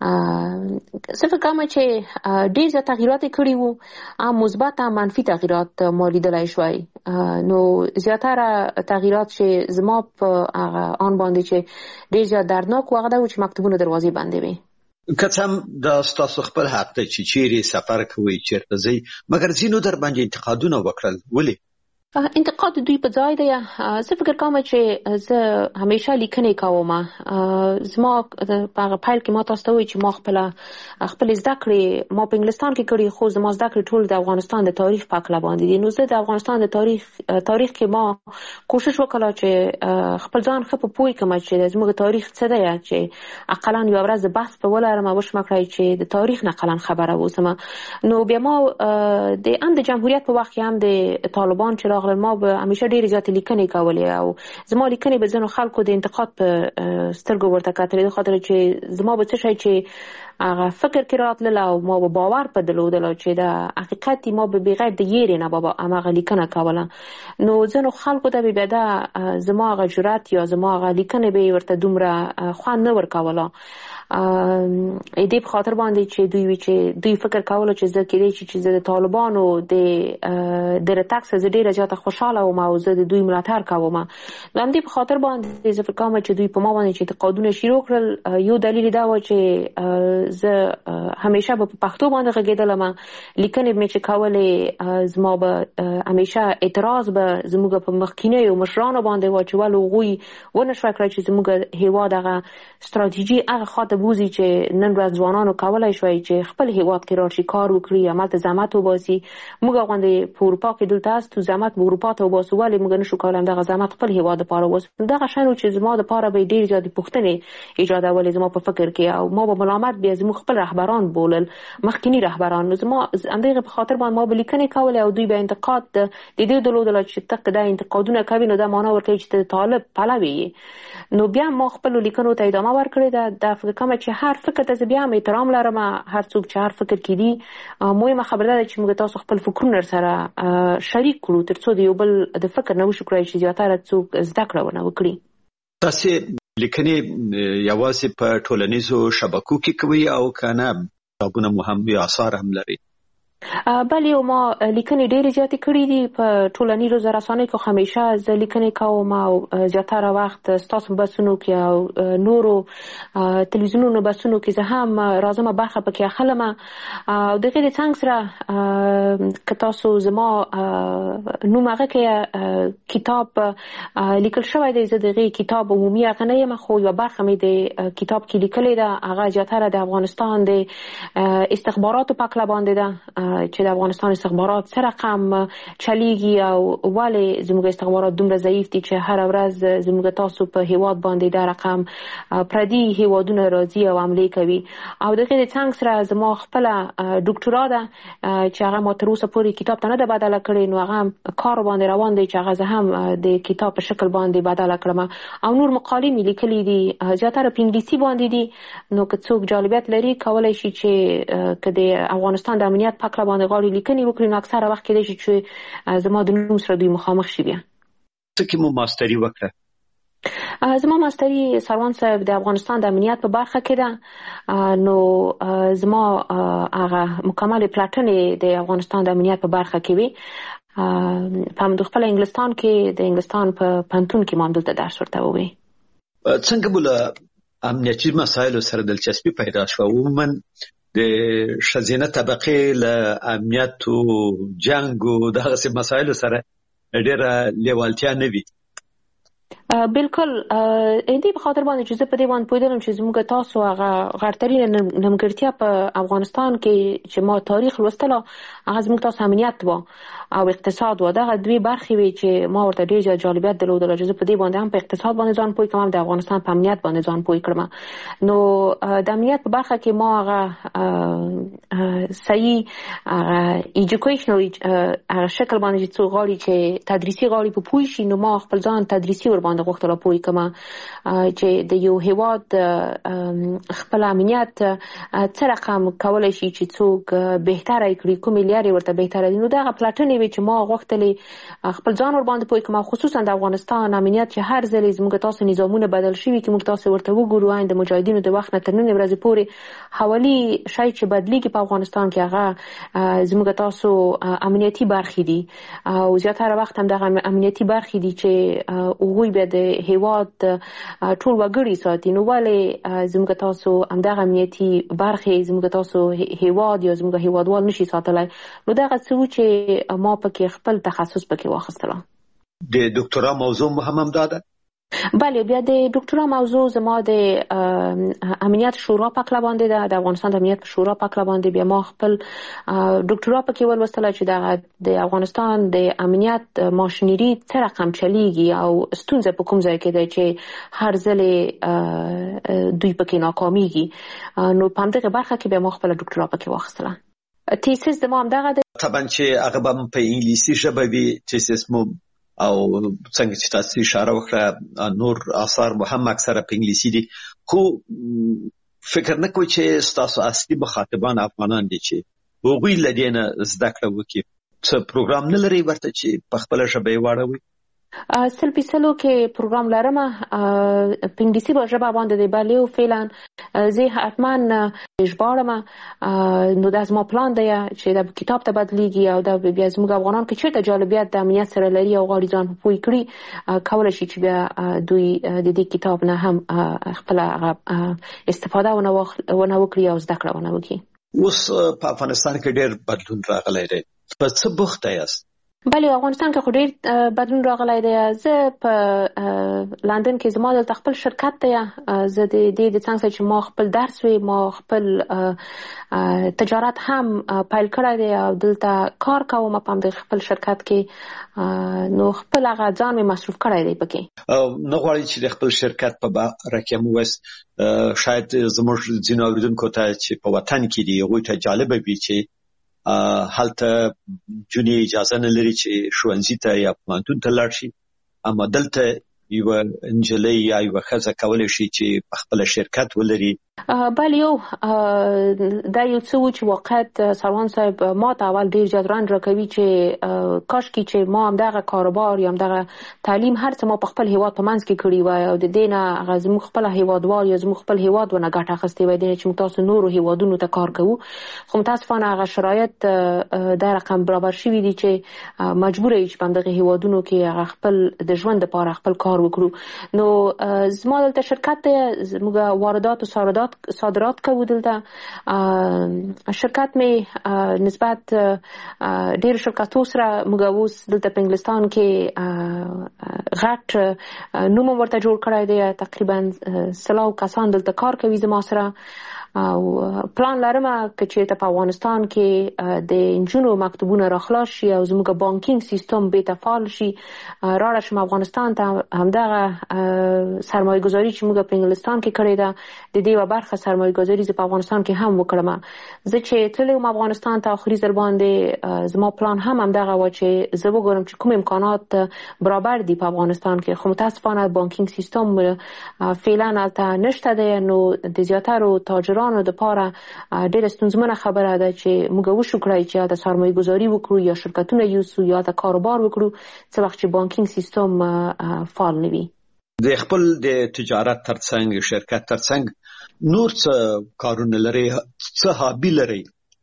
زه فکر کوم چې ډېر زیات تغییرات یې کړي وو، هم مثبت هم منفي تغییرات ما لیدلی شوی. نو زیاتره تغییرات چې زما په هغه آن باندې چې ډېر زیات دردناک و هغه دا و چې مکتوبونه دروازې بندې وې. که څه هم دا ستاسو خپل حق دی چې چیرې سفر کوئ، چیرته ځئ، مګر ځینو در باندې انتقادونه وکړل. ولې؟ انتقاد دوی په ځای دی. زه فکر کوم چې زه همیشه لیکنې کوم. زما په هغه پیل کې ما تاسو ته وایي چې ما خپل زده کړې ما په انګلستان کې کړي، خو زما زده کړې ټول د افغانستان د تاریخ په هکله باندې دي. نو زه د افغانستان د تاریخ کې ما کوشش وکړه چې خپل ځان ښه په پوه کړم چې زموږ تاریخ څه دی، چې اقلا یوه ورځ د بحث په ولرم وشمه کړی چې د تاریخ نه اقلا خبره واوسم. نو بیا ما هم د جمهوریت په وخت کې هم د طالبان چې ما به همیشه ډېرې زیاتې لیکنې کولې، او زما لیکنې به ځینو خلکو د انتقاد په سترګو ورته کتلې، د خاطر چې زما به څه شی چې هغه فکر کې راتلل او ما به باور په درلودل چې د حقیقت ما به بغیر د یېرې نه به هماغه لیکنه کوله. نو ځینو خلکو ته به بیا دا زما هغه جرأت یا زما هغه لیکنې به ورته دومره خوند نه ورکوله. دې په خاطر باندې چې دوی فکر کوله چې زه کېدای شي چې زه د طالبانو د راتګ څخه زه ډېره زیاته خوشحاله وم او زه د دوی ملاتړ کوم. د همدې په خاطر باندې زه فکر کوم چې دوی په ما باندې چې انتقادونه شروع کړل. یو دلیل دا و چې زه همیشه به په پښتو باندې غږېدلم. لیکنې مې چې کولې زما به همیشه اعتراض به زموږ په مخکینیو مشرانو باندې و چې ولې هغوی ونه شوی کړی چې زموږ هېواد هغه ستراتیژي هغه خواته بوزي چې نن ورځ ځوانانو کولی شوی چې خپل هېواد کې راشي، کار وکړي، هملته زحمت وباسي. موږ غوندې په اروپا کې دلته هستو، زحمت به اروپا ته وباسو، ولې موږ نشو کولی همدغه زحمت خپل هېواد دپاره وباسو؟ دغه شیان و چې زما دپاره به یې ډېرې زیاتې پوښتنې ایجادولې زما په فکر کې، او ما به ملامت بیا زموږ خپل رهبران بولل، مخکیني رهبران. نو زما همدغې په خاطر باندې ما به لیکنې کولې او دوی به انتقاد د دې درلودله چې ته دا انتقادونه کوي نو دا معنا ورکوي چې ته د طالب پلوی یې. نو بیا ما خپلو لیکنو ته ادامه ورکړې ده. دا فکر کوم چې هر فکر ته زه بیا هم احترام لرم، هر څوک چې هر فکر کې دي. مهمه خبره ده چې موږ تاسو خپل فکرونه سره شریک کړو تر څو د یو بل د فکر نه وشو کړی چې زیاتره څوک زده کړه ونه وکړي. تاسې لیکنې یوازې په ټولنیزو شبکو کې کوي او که نه کتابونه مو هم یا آثار هم لري؟ بله، ما لیکنې ډېرې زیاتې کړي دي په ټولنیزو رسنیو کې. همیشه زه لیکنې کوم او زیاتره وخت ستاسو بحثونو کې او نورو تلویزیونونو بحثونو کې زه هم راځم برخه پکې اخلم. او د هغې د څنګ سره که تاسو زما نوم هغه کې کتاب لیکل شوی دی، زه د هغې کتاب عمومي هغه نه یم، خو یوه برخه مې د کتاب کې لیکلې ده. هغه زیاتره د افغانستان د استخباراتو په هکله باندې ده چې د افغانستان استخبارات څه رقم چلیږي او ولې زموږ استخبارات دومره ضعیف دي چې هر ورځ زموږ تاسو په هېواد باندې دا رقم پردي هېوادونه راځي او حملې کوي. او د هغې د څنګ سره زما خپله ډاکټورا ده چې هغه ما تر اوسه پورې کتاب ته نه ده بدله کړې، نو هغه هم کار باندې روان دی چې هغه زه هم د کتاب په شکل باندې بدله کړم. او نور مقالې مې لیکلي دي زیاتره په انګلیسي باندې دي. نو که څوک جالبیت لري کولی شي چې که د افغانستان د امنیت په هکله باندې غواړي لیکنې وکړي، نو اکثره وخت کېدای شي چې زما د نوم سره دوی مخامخ شي. بیا څه کې مو ماستري وکړه؟ زما ماستري سروان صاحب د افغانستان د امنیت په برخه کې ده. نو زما هغه مکمل پلټنې د افغانستان د امنیت په برخه کې وي. په همدغه خپل انګلستان کې د انګلستان په پوهنتون کې ما همدلته درس ورته ووی. څنګه مو له امنیتي مسایلو سره دلچسپي پیدا شوه؟ عموما د ښځینه طبقې له امنیت او جنګ او دغسې مسایلو سره ډېره لیوالتیا نه وي. بالکل دې په خاطر باندې چې زه په دې باندې پوهېدلم چې زموږ تاسو هغه غړترینه نیمګړتیا په افغانستان کې چې ما تاریخ لوستله هغه زموږ تاسو امنیت و او اقتصاد و. دغه دوی برخې وې چې ما ورته ډېر زیات جالبیت درلودله چې زه په دې باندې هم په اقتصاد باندې ځان پوه کړم، هم د افغانستان په امنیت باندې ځان پوه کړم. نو د امنیت په برخه کې ما هغه صحیح ایجوکیشنل شکل باندې چې څو غواړي چې تدریسي غواړي په پوه شي، نو ما خپل ځان تدریسي ور باندې غوښتله پوه کړم چې د یو هېواد خپل امنیت څه رقم کولی شي چې څوک بهتره یې کړي، کومې لارې ورته بهتره دي. نو دغه پلټنې وې چې ما غوښتلې خپل ځان ور باندې پوه کړم، خصوصا د افغانستان امنیت چې هر ځل زموږ تاسو نظامونه بدل شوي کې موږ تاسو ورته وګورو د مجاهدینو د وخت نه تر نننۍ ورځې پورې حوالي شی چې بدلیږي په افغانستان کې هغه زموږ تاسو امنیتي برخې دي او زیاتره وخت هم دغه امنیتي برخې دي چې هغوی بیا د هېواد ټول وګړي ساتي. نو ولې زموږ تاسو همدغه امنیتي برخې زموږ تاسو هېواد یا زموږ هېوادوال نشي ساتلی؟ نو دغه څه و چې ما پکې خپل تخصص پکې واخیستله. د ډاکټرا موضوع هم دا ده؟ بله، بیا د ډاکټرا موضوع زما د امنیت شورا په کله باندې ده، د افغانستان د امنیت شورا په کله باندې بیا ما خپل ډاکټرا پکې ولوستله چې د افغانستان د امنیت ماشینري څه رقم چلیږي او ستونزه په کوم ځای کې ده چې هر ځل دوی پکې ناکامیږي. نو په همدغه برخه کې بیا ما خپل ډاکټرا پکې واخیستله. تیسیس د ما همدغه ده. طبعا چې هغه به په انګلیسي ژبه وي تیسیس مو، او څنګه چې تاسو اشاره وکړه نور آثار مو هم اکثره په انګلیسي دي، خو فکر نه کوئ چې تاسو اصلي مخاطبان افغانان دي چې هغوی له دې نه زده کړه وکړي؟ څه پروګرام نه لري ورته چې په خپله ژبه یې واړوي؟ سلو کې پروګرام لرم په انګلیسي ژبه باندې دی، بله او فعلا زه حتما ژباړم. نو دا زما پلان دی چې دا کتاب ته بدلیږي او دا بیا زموږ افغانان کې چېرته جالبیت د امنیت سره لري او غواړي ځان پوه کړي کولی شي چې بیا دوی د دې کتاب نه هم خپله استفاده ونه وکړي او زده کړه ونه وکړي. اوس په افغانستان کې ډېر بدلون راغلی دی، په څه بوخته یاست؟ بله، افغانستان کې خو ډېر بدلون راغلی دی. زه په لندن کې زما دلته خپل شرکت دی. زه د دې د څنګ سره چې ما خپل درس وی، ما خپل تجارت هم پیل کړی دی او دلته کار کوم په همدغه خپل شرکت کې. نو خپل هغه ځان مې مصروف کړی دی پکې. نه غواړئ چې د خپل شرکت په باره کې مو وایست شاید زموږ ځینو اورېدونکو ته چې په وطن کې دي هغوی ته جالبه وي چې هلته جونې اجازه نه لري چې ښوونځي ته یا پوهنتون ته لاړ شي، اما دلته یوه نجلۍ یا یوه ښځه کولی شي چې په خپله شرکت ولري. بله، دا یو څه و چې واقعیت سروان صاحب ما ته اول ډېر زیات رنج راکوي چې کاشکې چې ما همدغه کاروبار یا همدغه تعلیم هر څه ما په خپل هېواد په منځ کې کړي وای او د دې نه هغه زموږ خپله هېوادوال یا زموږ خپل هېواد ونه ګټه اخیستې وای، د دې چې موږ تاسو نورو هېوادونو ته کار کوو. خو متاسفانه هغه شرایط دا رقم برابر شوي دي چې مجبوره یو چې په همدغه هېوادونو کې هغه خپل د ژوند لپاره خپل کار وکړو. نو زما دلته شرکت دی، زموږ واردات او صادرات کوو دلته. شرکت می نسبت ډېر شرکتو سره موږ اوس دلته په انګلستان کې غټ نوم ورته جوړ کړی دی. تقریبا 100 کسان دلته کار کوي زما سره او پلان لرم که چېرته په افغانستان کې د نجونو مکتوبونه راخلاص شي او زموږ بانکینګ سیستم بېرته فعال شي، راړه شم افغانستان ته همدغه سرمایه ګذاري چې موږ په انګلستان کې کړې ده د دې یوه برخه سرمایه ګذاري زه په افغانستان کې هم وکړم. زه چې تللی وم افغانستان ته آخري ځل باندې زما پلان هم همدغه و چې زه وګورم چې کوم امکانات برابر دي په افغانستان کې. خو متاسفانه بانکینګ سیستم فعلا هلته نشته دی. نو د زیاترو تاجرانو دپاره ډېره ستونزمنه خبره ده چې موږ وشو کړی چې یا د سرمایه ګذاري وکړو یا شرکتونه یوسو یا د کاروبار وکړو څه وخت چې بانکینګ سیستم فعال نه وي. د خپل د تجارت ترڅنګ شرکت ترڅنګ نور څه کارونه لري؟ څه هابي لري؟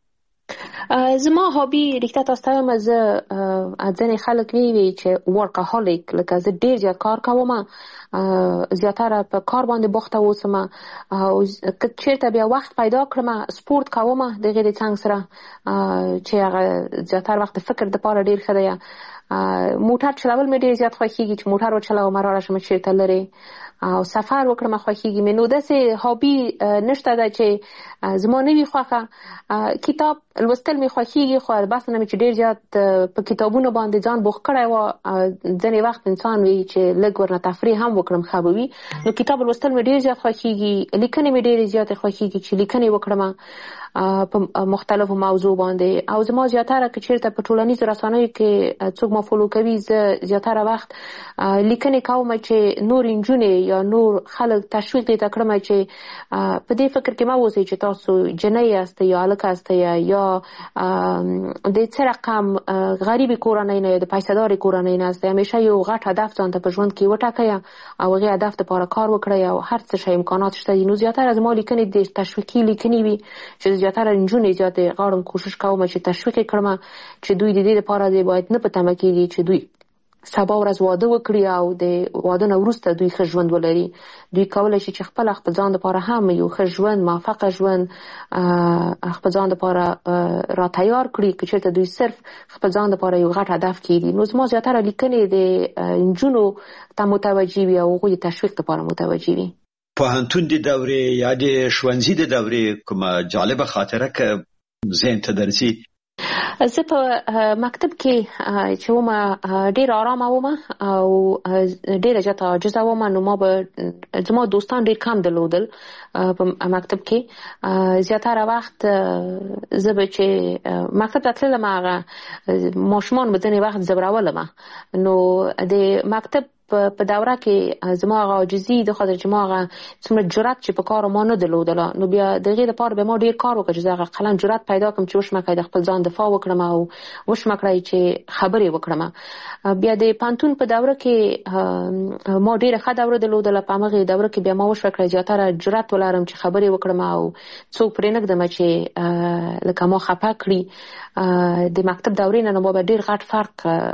زما هابي رښتیا تاسو ته وایم، زه ځینې خلک وایي چې ورکهالیک، لکه زه ډېر زیات کار کوم، زیاتره په کار باندې بوخته اوسم او که چېرته بیا وخت پیدا کړم سپورت کوم د هغې د څنګ سره چې هغه زیاتره وخت د فکر دپاره ډېر ښه دی. موټر چلول مې ډېر زیات خوښیږي چې موټر وچلوم راړه شم چېرته لرې او سفر وکړم خوښیږي مې. نو داسې هابي نشته ده چې زما نه وي خوښه. کتاب لوستل مې خوښیږي خو بس نه مې چې ډېر زیات په کتابونو باندې ځان بوخت کړی وه. ځینې وخت انسان وي چې لږ ورنه تفریح هم وکړم ښه به وي. نو کتاب لوستل مې ډېر زیات خوښیږي. لیکنې مې ډېرې زیاتې خوښیږي چې لیکنې وکړم په مختلفو موضوع باندې. او زما زیاتره که چېرته په ټولنیزو رسنیو کې څوک ما فالو کوي زه زیاتره وخت لیکنې کوم چې نور نجونې یا نور خلک تشویق دې ته کړم چې په دې فکر کې مه اوسئ چې تاسو جنۍ یاست یا هلک هست یا د څه رقم غریبې کورنۍ نه یا د پیسه‌دارې کورنۍ نه هست. همیشه یو غټ هدف ځان ته په ژوند کې وټاکئ او هغې هدف دپاره کار وکړئ او هر څه شی امکانات شته دي. نو زیاتره زما لیکنې د تشویقي لیکنې وي چې زیاتره نجونې زیاتې غواړم کوشش کوم چې تشویق یې کړم چې دوی د دې لپاره دی باید نه په تمه کېږي چې دوی سبا ورځ واده وکړي او د واده نه وروسته دوی ښه ژوند ولري. دوی کولی شي چې خپل ځان لپاره هم یو ښه ژوند موفقه ژوند خپل ځان لپاره را تیار کړي که چېرته دوی صرف خپل ځان لپاره یو غټ هدف کېږي. نو زما زیاتره لیکنې د نجونو ته متوجه وي او هغوی د تشویق لپاره متوجه وي. پوهنتون د دورې یا د ښوونځي د دورې کومه جالبه خاطره که ذهن ته درځي؟ زه په مکتب کې چې ومه ډېر آرامه ومه او ډېره زیاته عاجزه ومه. نو ما به زما دوستان ډېر کم درلودل په مکتب کې. زیاتره وخت زه به چې مکتب ته تللم هغه ماشومان به ځینې وخت ځورولم. نو د مکتب په دوره کې زما هغه عاجزي د خاطر چې ما هغه څومره جرأت چې په کار ما نه درلودله نو بیا د هغې دپاره به ما ډېر کار وکړ چې زه هغه قلم جرأت پیدا کړم چې وشمه کړی د خپل ځان دفاع وکړم او وشمه کړی چې خبرې وکړم. بیا د پوهنتون په دوره کې ما ډېره ښه دوره درلودله. په همغې دوره کې بیا ما وشوه کړی زیاتره جرأت ولرم چې خبرې وکړم او څوک پرې نه ږدم چې لکه ما خفه کړي. د مکتب دورې نه ما به ډېر غټ فرق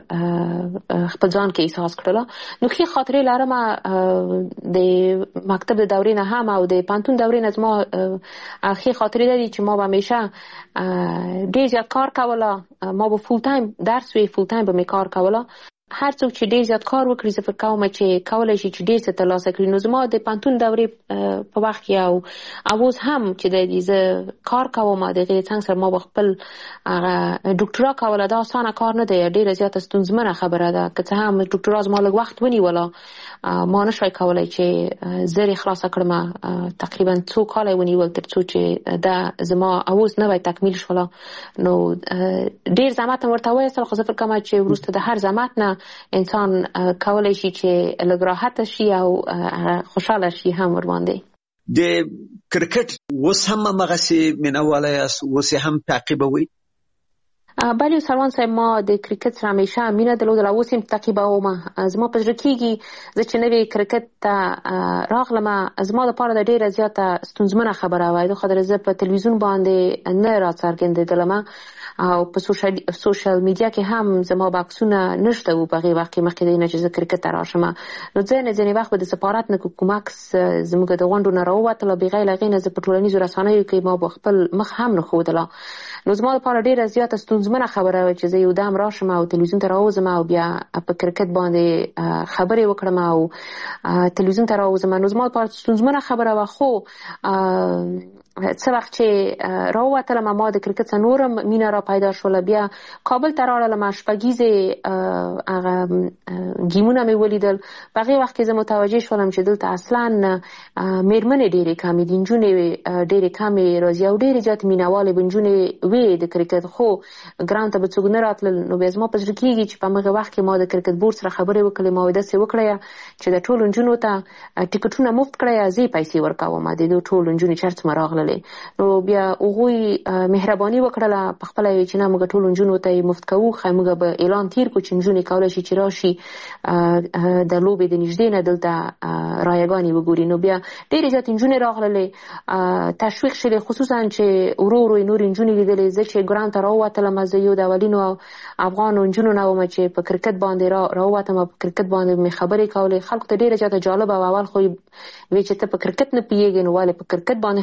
خپل ځان کې احساس کړله. نو ښې خاطرې لرم د مکتب د دورې نه هم او د پوهنتون دورې نه. زما ښې خاطرې ده دي چې ما به همیشه ډېر زیات کار کوله. ما به فول ټایم درس وی فول ټایم به مې کار کوله. هر څوک چې ډېر زیات کار وکړي زه فکر کوم چې کولی شي چې ډېر څه ترلاسه کړي. نو زما د پوهنتون دورې په وخت کې او اوس هم چې دی زه کار کوم د هغې څنګ سره ما به خپل هغه ډاکټرا کوله. دا اسانه کار نه دی، ډېره زیاته ستونزمنه خبره ده. که څه هم ډاکټرا زما لږ وخت ونیوله ما نشوی کولی چې زر یې خلاصه کړم. تقریبا 2 کاله یې ونیول تر څو چې دا زما اوس نوی تکمیل شوله. نو ډېر زحمت مې ورته وایستل خو زه فکر کوم چې وروسته د هر زحمت نه انسان کولی شي چې لږ راحته شي او خوشحاله شي هم ورباندې. د کرکټ اوس هم همغسې مینهواله یاست؟ اوس یې هم تعقیبوئ؟ بله سلمان صاحب، ما د کرکټ سره همیشه مینه درلودله، اوس یې تعقیبوم. زما په زړه کېږي زه چې نوې کرکټ ته راغلم زما دپاره د ډېره زیاته ستونزمنه خبره وه. د خاطر زه په تلویزیون باندې نه راڅرګندېدلم او په سوشل میډیا کې هم زما بکسونه نشته و په هغې وخت کې مخکې د نه چې زه کرکټ ته راشم. نو ځینې وخت به د سفارت نه کوم عکس زموږ د غونډو نه راووتله. بغیر له هغې نه زه په ټولنیزو رسنیو کې ما به خپل مخ هم نه ښودله. نو زما لپاره ډېره زیاته ستونزمنه خبره وه چې زه یو دم راشم او تلویزیون ته راوځم او بیا په کرکټ باندې خبرې وکړم او تلویزیون ته راوځم. نو زما لپاره ستونزمنه خبره وه. خو څه وخت چې راووتلم ما د کرکټ څخه نورم مینه را پیدا شوله. بیا کابل ته راغلم، شپږیزې هغه ګیمونه مې ولیدل. په هغې وخت کې زه متوجه شولم چې دلته اصلا مېرمنې ډېرې کمې دي، نجونې ډېرې کمې راځي او ډېرې زیاتې مینهوالې به نجونې وې د کرکټ، خو ګراوند ته به څوک نه راتلل. نو بیا زما په زړه کېږي چې په همغه وخت کې ما د کرکټ بورډ سره خبرې وکړې. ما وایي داسې وکړی چې د ټولو نجونو ته ټکټونه مفت کړی، زه یې پیسې ورکوم د ټولو نجونې چې هر څومره راغللې. نو بیا هغوی مهرباني وکړله په خپله چې نه موږ ټولو نجونو ته یې مفت کوو، ښایي موږ به اعلان تیر کړو چې نجونې کولی شي چې راشي د لوبې د نږدې نه دلته رایګانې وګوري. نو بیا ډېرې زیاتې نجونې راغللې، تشویق شولې، خصوصا چې ورو ورو یې نورې نجونې لیدلې. زه چې ګراوند ته راووتلم زه یو د اولینو افغانو نجونو نه وم چې په کرکټ باندې راووتم او په کرکټ باندې مې خبرې کولې. خلکو ته ډېره زیاته جالبه وه. اول خو وی چې ته په کرکټ نه پوهېږې نو ولې په کرکټ باندې خبرې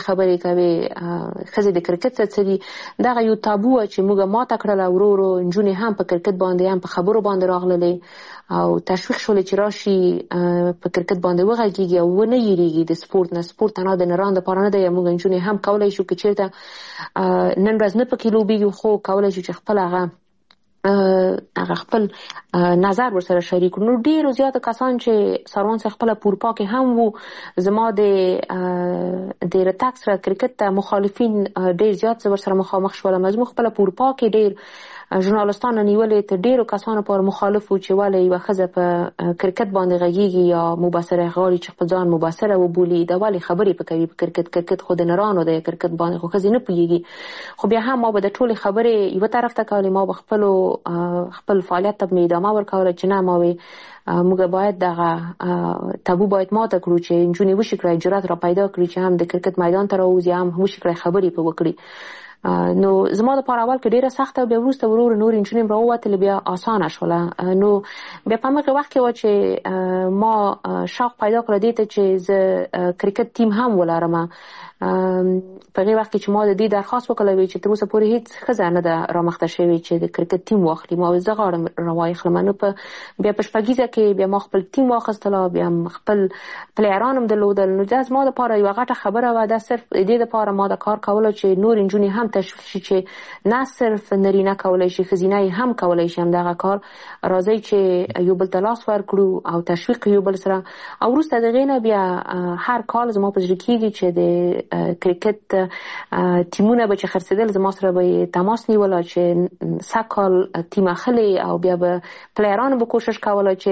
کوي ښځې د کرکټ څه دي. دغه یو تابو چې موږ ماته کړله، ورو ورو نجونې هم په کرکټ باندې هم په خبرو باندې راغللې او تشویق شولې چې راشي په کرکټ باندې وغږیږي او ونه یېرېږي د سپورت نه. سپورت تنها د نران دپاره نه دی، موږ نجونې هم کولی شو که چېرته نن ورځ نه پکې لوبېږو خو کولی شو چې خپل هغه خپل نظر ورسره شریک کړو. نو ډېرو زیاته کسان چې ساروان څخه خپله پورپا کې هم وو، زما د رتګ سره کرکټ ته مخالفین ډېر زیات زه ورسره مخامخ شولم. زموږ خپله پورپا کې ډېر ژورنالستان نیولې تر ډېرو کسانو پورې مخالف وو چې ولې یوه ښځه په کرکټ باندې غږیږي یا مبصره غواړي چې خپل ځان مبصره وبولي، دا ولې خبرې په کوي په کرکټ خو د نرانو دی، کرکټ باندې خو ښځې نه پوهېږي. خو بیا هم ما به د ټولې خبرې یوه طرف ته کولې، ما به خپل فعالیت ته مې ادامه ورکوله چې نه ما موږ باید دغه تابو باید ماته کړو چې نجونې وشي کړی جرأت را پیدا کړي چې هم د کرکټ میدان ته راوځي، هم وشي کړی خبرې په وکړي. نو زما دپاره اول کې ډېره سخته، بیا وروسته ورو نور نجونې هم راووتلې، بیا اسانه شوله. نو بیا په همغې وخت کې وه چې ما شوق پیدا کړه دې ته چې زه کرکټ ټیم هم ولرم. په هغې وخت کې چې ما د دې درخواست وکړی چې تر اوسه پورې هېڅ ښځه نه ده رامخته شوې چې د کرکټ ټیم واخلي. ما زه غواړم راوایخلم. نو بیا په شپږیزه کې بیا ما خپل ټیم واخیستله، بیا خپل پلیران هم درلودل. نو دا زما دپاره یوه غټه خبره وه. دا صرف د دې دپاره ما دا کار کوله چې نور نجونې هم تشویق شي چې نه صرف نرینه کولی شي، ښځینه یې هم کولی شي همدغه کار. راځئ چې یو بل ته لاس ورکړو او تشویق یو بل سره. او وروسته د هغې نه بیا هر کال زما په زړه کېږي چې د کرکټ ټیمونه به چې خرڅېدل زما سره به تماس نیوله چې سږکال ټیم اخلي، او بیا به پلیرانو به کوشش کوله چې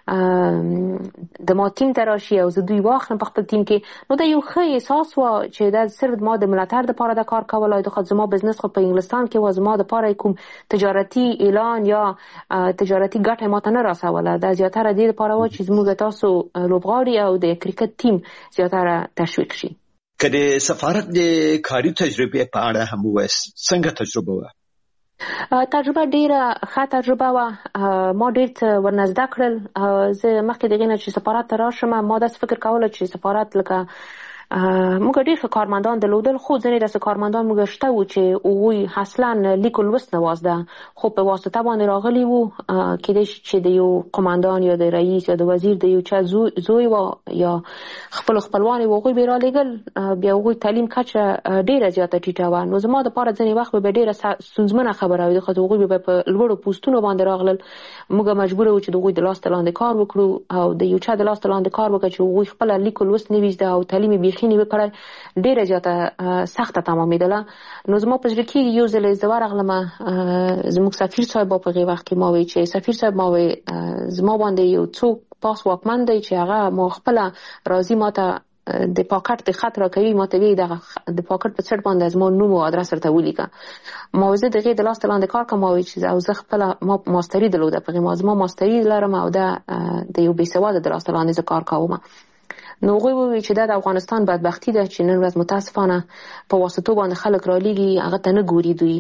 د ما ټیم ته راشي او زه دوی واخلم په خپل ټیم کې. نو دا یو ښه احساس و چې دا صرف ما د ملاتړ دپاره دا کار کولی. زما بزنس خو په انګلستان کې و، زما دپاره کوم تجارتي اعلان یا تجارتي ګټه ماته نه رسوله. دا زیاتره دې دپاره و چې زموږ تاسو لوبغاړي او د کرکټ ټیم زیاتره تشویق شي. که د سفارت د کاري تجربې په اړه هم ووایاست، څنګه تجربه وه؟ تجربه ډېره ښه تجربه وه. ما ډېر څه ورنه زده کړل. زه مخکې د هغې نه چې سفارت ته راشم ما داسې فکر کوله چې سفارت لکه موږ ډېر ښه کارمندان درلودل، خو ځینې داسې کارمندان موږ شته وو چې هغوی اصلا لیک و لوست نه وازده، خو په واسطه باندې راغلي وو. کېدای شي چې د یو قماندان یا د رئیس یا د وزیر د یو چا زوی و یا خپلوان وو، هغوی به یې رالیږل. بیا هغوی تعلیم کچه ډېره زیاته ټیټه وه. نو زما دپاره ځینې وخت به ډېره ستونزمنه خبره وي، ځکه هغوی به په لوړو پوستونو باندې راغلل. موږ مجبوره وو چې د هغوی د لاس لاندې کار وکړو او د یو چا د لاس لاندې کار وکړو چې هغوی خپله لیک و لوست نه وي زده او تعلیم یې بیخي نه وي کړی، ډېره زیاته سخته تمامېدله. نو زما په زړه کې یو ځل زه ورغلم، زموږ سفیر صاحب په هغې وخت کې ما وایي چې سفیر صاحب ما وایي زما باندې یو څوک پاس واکمن دی چې هغه ما خپله راځي ماته د پاکټ د خط راکوي، ماته وایي دغه د پاکټ په څټ باندې زما نوم او ادرس ورته ولیکه. ما وایي زه د هغې د لاس لاندې کار کوم. ما وایي چې او زه خپله ما ماستري درلوده په هغې، زما ماستري لرم او دا د یو بېسواده د لاس لاندې زه کار کوم. نو هغوی وویل چې دا د افغانستان بدبختي ده چې نن ورځ متاسفانه په واسطو باندې خلک رالیږي، هغه ته نه ګوري دوی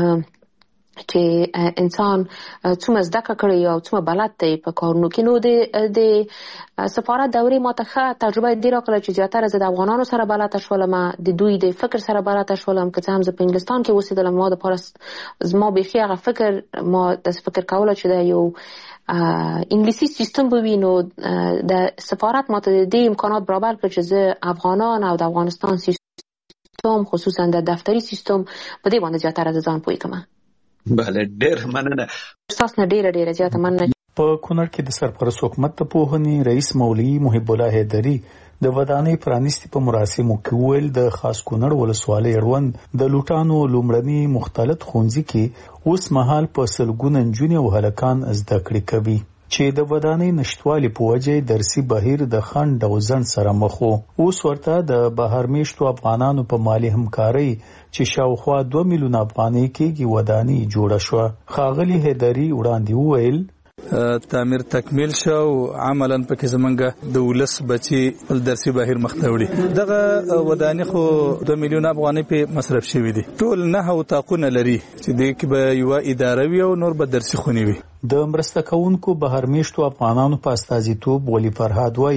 چې انسان څومره زده کړی او څومره بلد دی په کارونو کې. نو د سفارت دورې ماته ښه تجربه دې راکړله چې زیاتره زه د افغانانو سره بلده شولم، د دوی د فکر سره بلده شولم. که څه هم زه په انګلستان کې اوسېدلم، ما دپاره زما بیخي هغه فکر ما داسې فکر کوله چې دا یو انګلیسي سیستم به وي. نو د سفارت ماته د دې امکانات برابر کړ چې زه افغانان او د افغانستان سیستم خصوصا د دفتري سیستم په دې باندې زیاتره د ځان پوه کړم. بله، ډېر مننه. ستاسو نه ډېره زیاته مننه. په کونړ کې د سرپرست حکومت د پوهنې رئیس مولوي محب الله حیدري د ودانۍ پرانیستي په مراسمو کې ویل د خاص کونړ ولسوالۍ اړوند د لوټانو لومړني مختلط ښوونځي کې اوس مهال په سلګونه نجونې او هلکان زده کړې کوي چې د ودانۍ نشټوالي په وجه درسي بهیر د خنډ او ځنډ سره مخ وو. اوس ورته د بهر میشتو افغانانو په مالی همکارۍ چې شاوخوا 2 میلیون افغانۍ کېږي ودانۍ جوړه شوه. ښاغلي حیدري وړاندې وویل تعمیر تکمیل شو او عملاً پکې زمونږ د ولس بچي درسي بهیر مخته وړي. دغه ودانۍ خو 2 میلیون افغانۍ په مصرف شوي دي. ټول 9 اتاقونه لري چې دې کې به یو اداره وي او نور به درسي خونې وي. د مرسته کوونکو بهر میشتو افغانانو په استازیتوب ولی فرهاد وای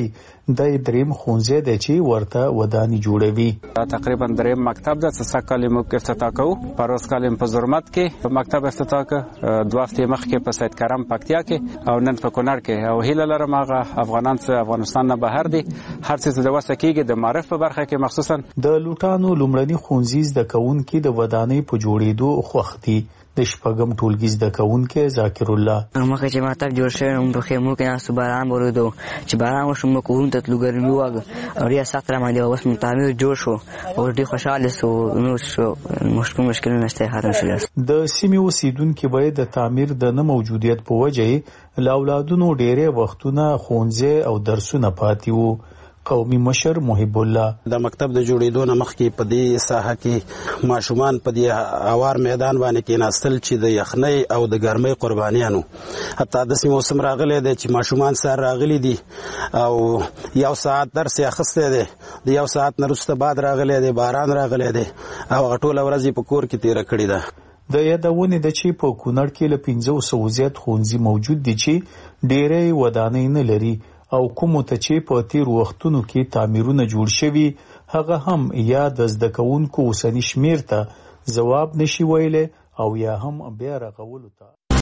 د دریم ښوونځی دی چې ورته ودانې جوړوي. تقریبا دریم مکتب ده چې سږ کال موږ افتتاح کوو. پروس کال په زرمت کې مکتب افتتاح کړ، 2 هفتې مخکې په سید کرم پکتیا کې او نن په کونړ کې. او هیله لرم هغه افغانان چې افغانستان نه بهر دي هر څه د وسه کېږي د معرف په برخه کې مخصوصا د لوټانو لومړني ښوونځي زده کوونکي د ودانۍ په جوړېدو خوښ دي. د شپږم ټولګي زده کوونکی ذاکر الله مخکې چې مکتب جوړ شوی نو په خیمو کې ناستو باران ورېدو، چې باران وشو موږ کورونو ته تلو، ګرمي وه او ډېر سخت راباندې وه. اوس مو تعمیر جوړ شو او ډېر خوشحاله سو، نور شو مشکلونه شته ختم شول. د سیمې اوسیدونکي باید د تعمیر د نه موجودیت په وجه له اولادونو ډېری وختونه ښوونځی او درسونه پاتې وو. قومي مشر محب الله د مکتب د جوړېدو نه مخکې په دې ساحه کې ماشومان په دې اوار میدان باندې کېناستل چې د یخنۍ او د ګرمۍ قربانیانو. حتی داسې موسم راغلی دی چې ماشومان سهار راغلي دي او 1 ساعت درس یې اخیستی دی، د 1 ساعت نه وروسته باد راغلی دی، باران راغلی دی او هغه ټوله ورځ یې په کور کې تېره کړې ده. د یادونې ده چې په کونړ کې له 500 زیات ښوونځي موجود دي چې ډېری ودانۍ نه لري او کومو ته چې په تیر وختونو کې تعمیرونه جوړ شوي هغه هم یا د زده کوونکو اوسني شمیر ته ځواب نشي ویلی او یا هم بیا رغولو ته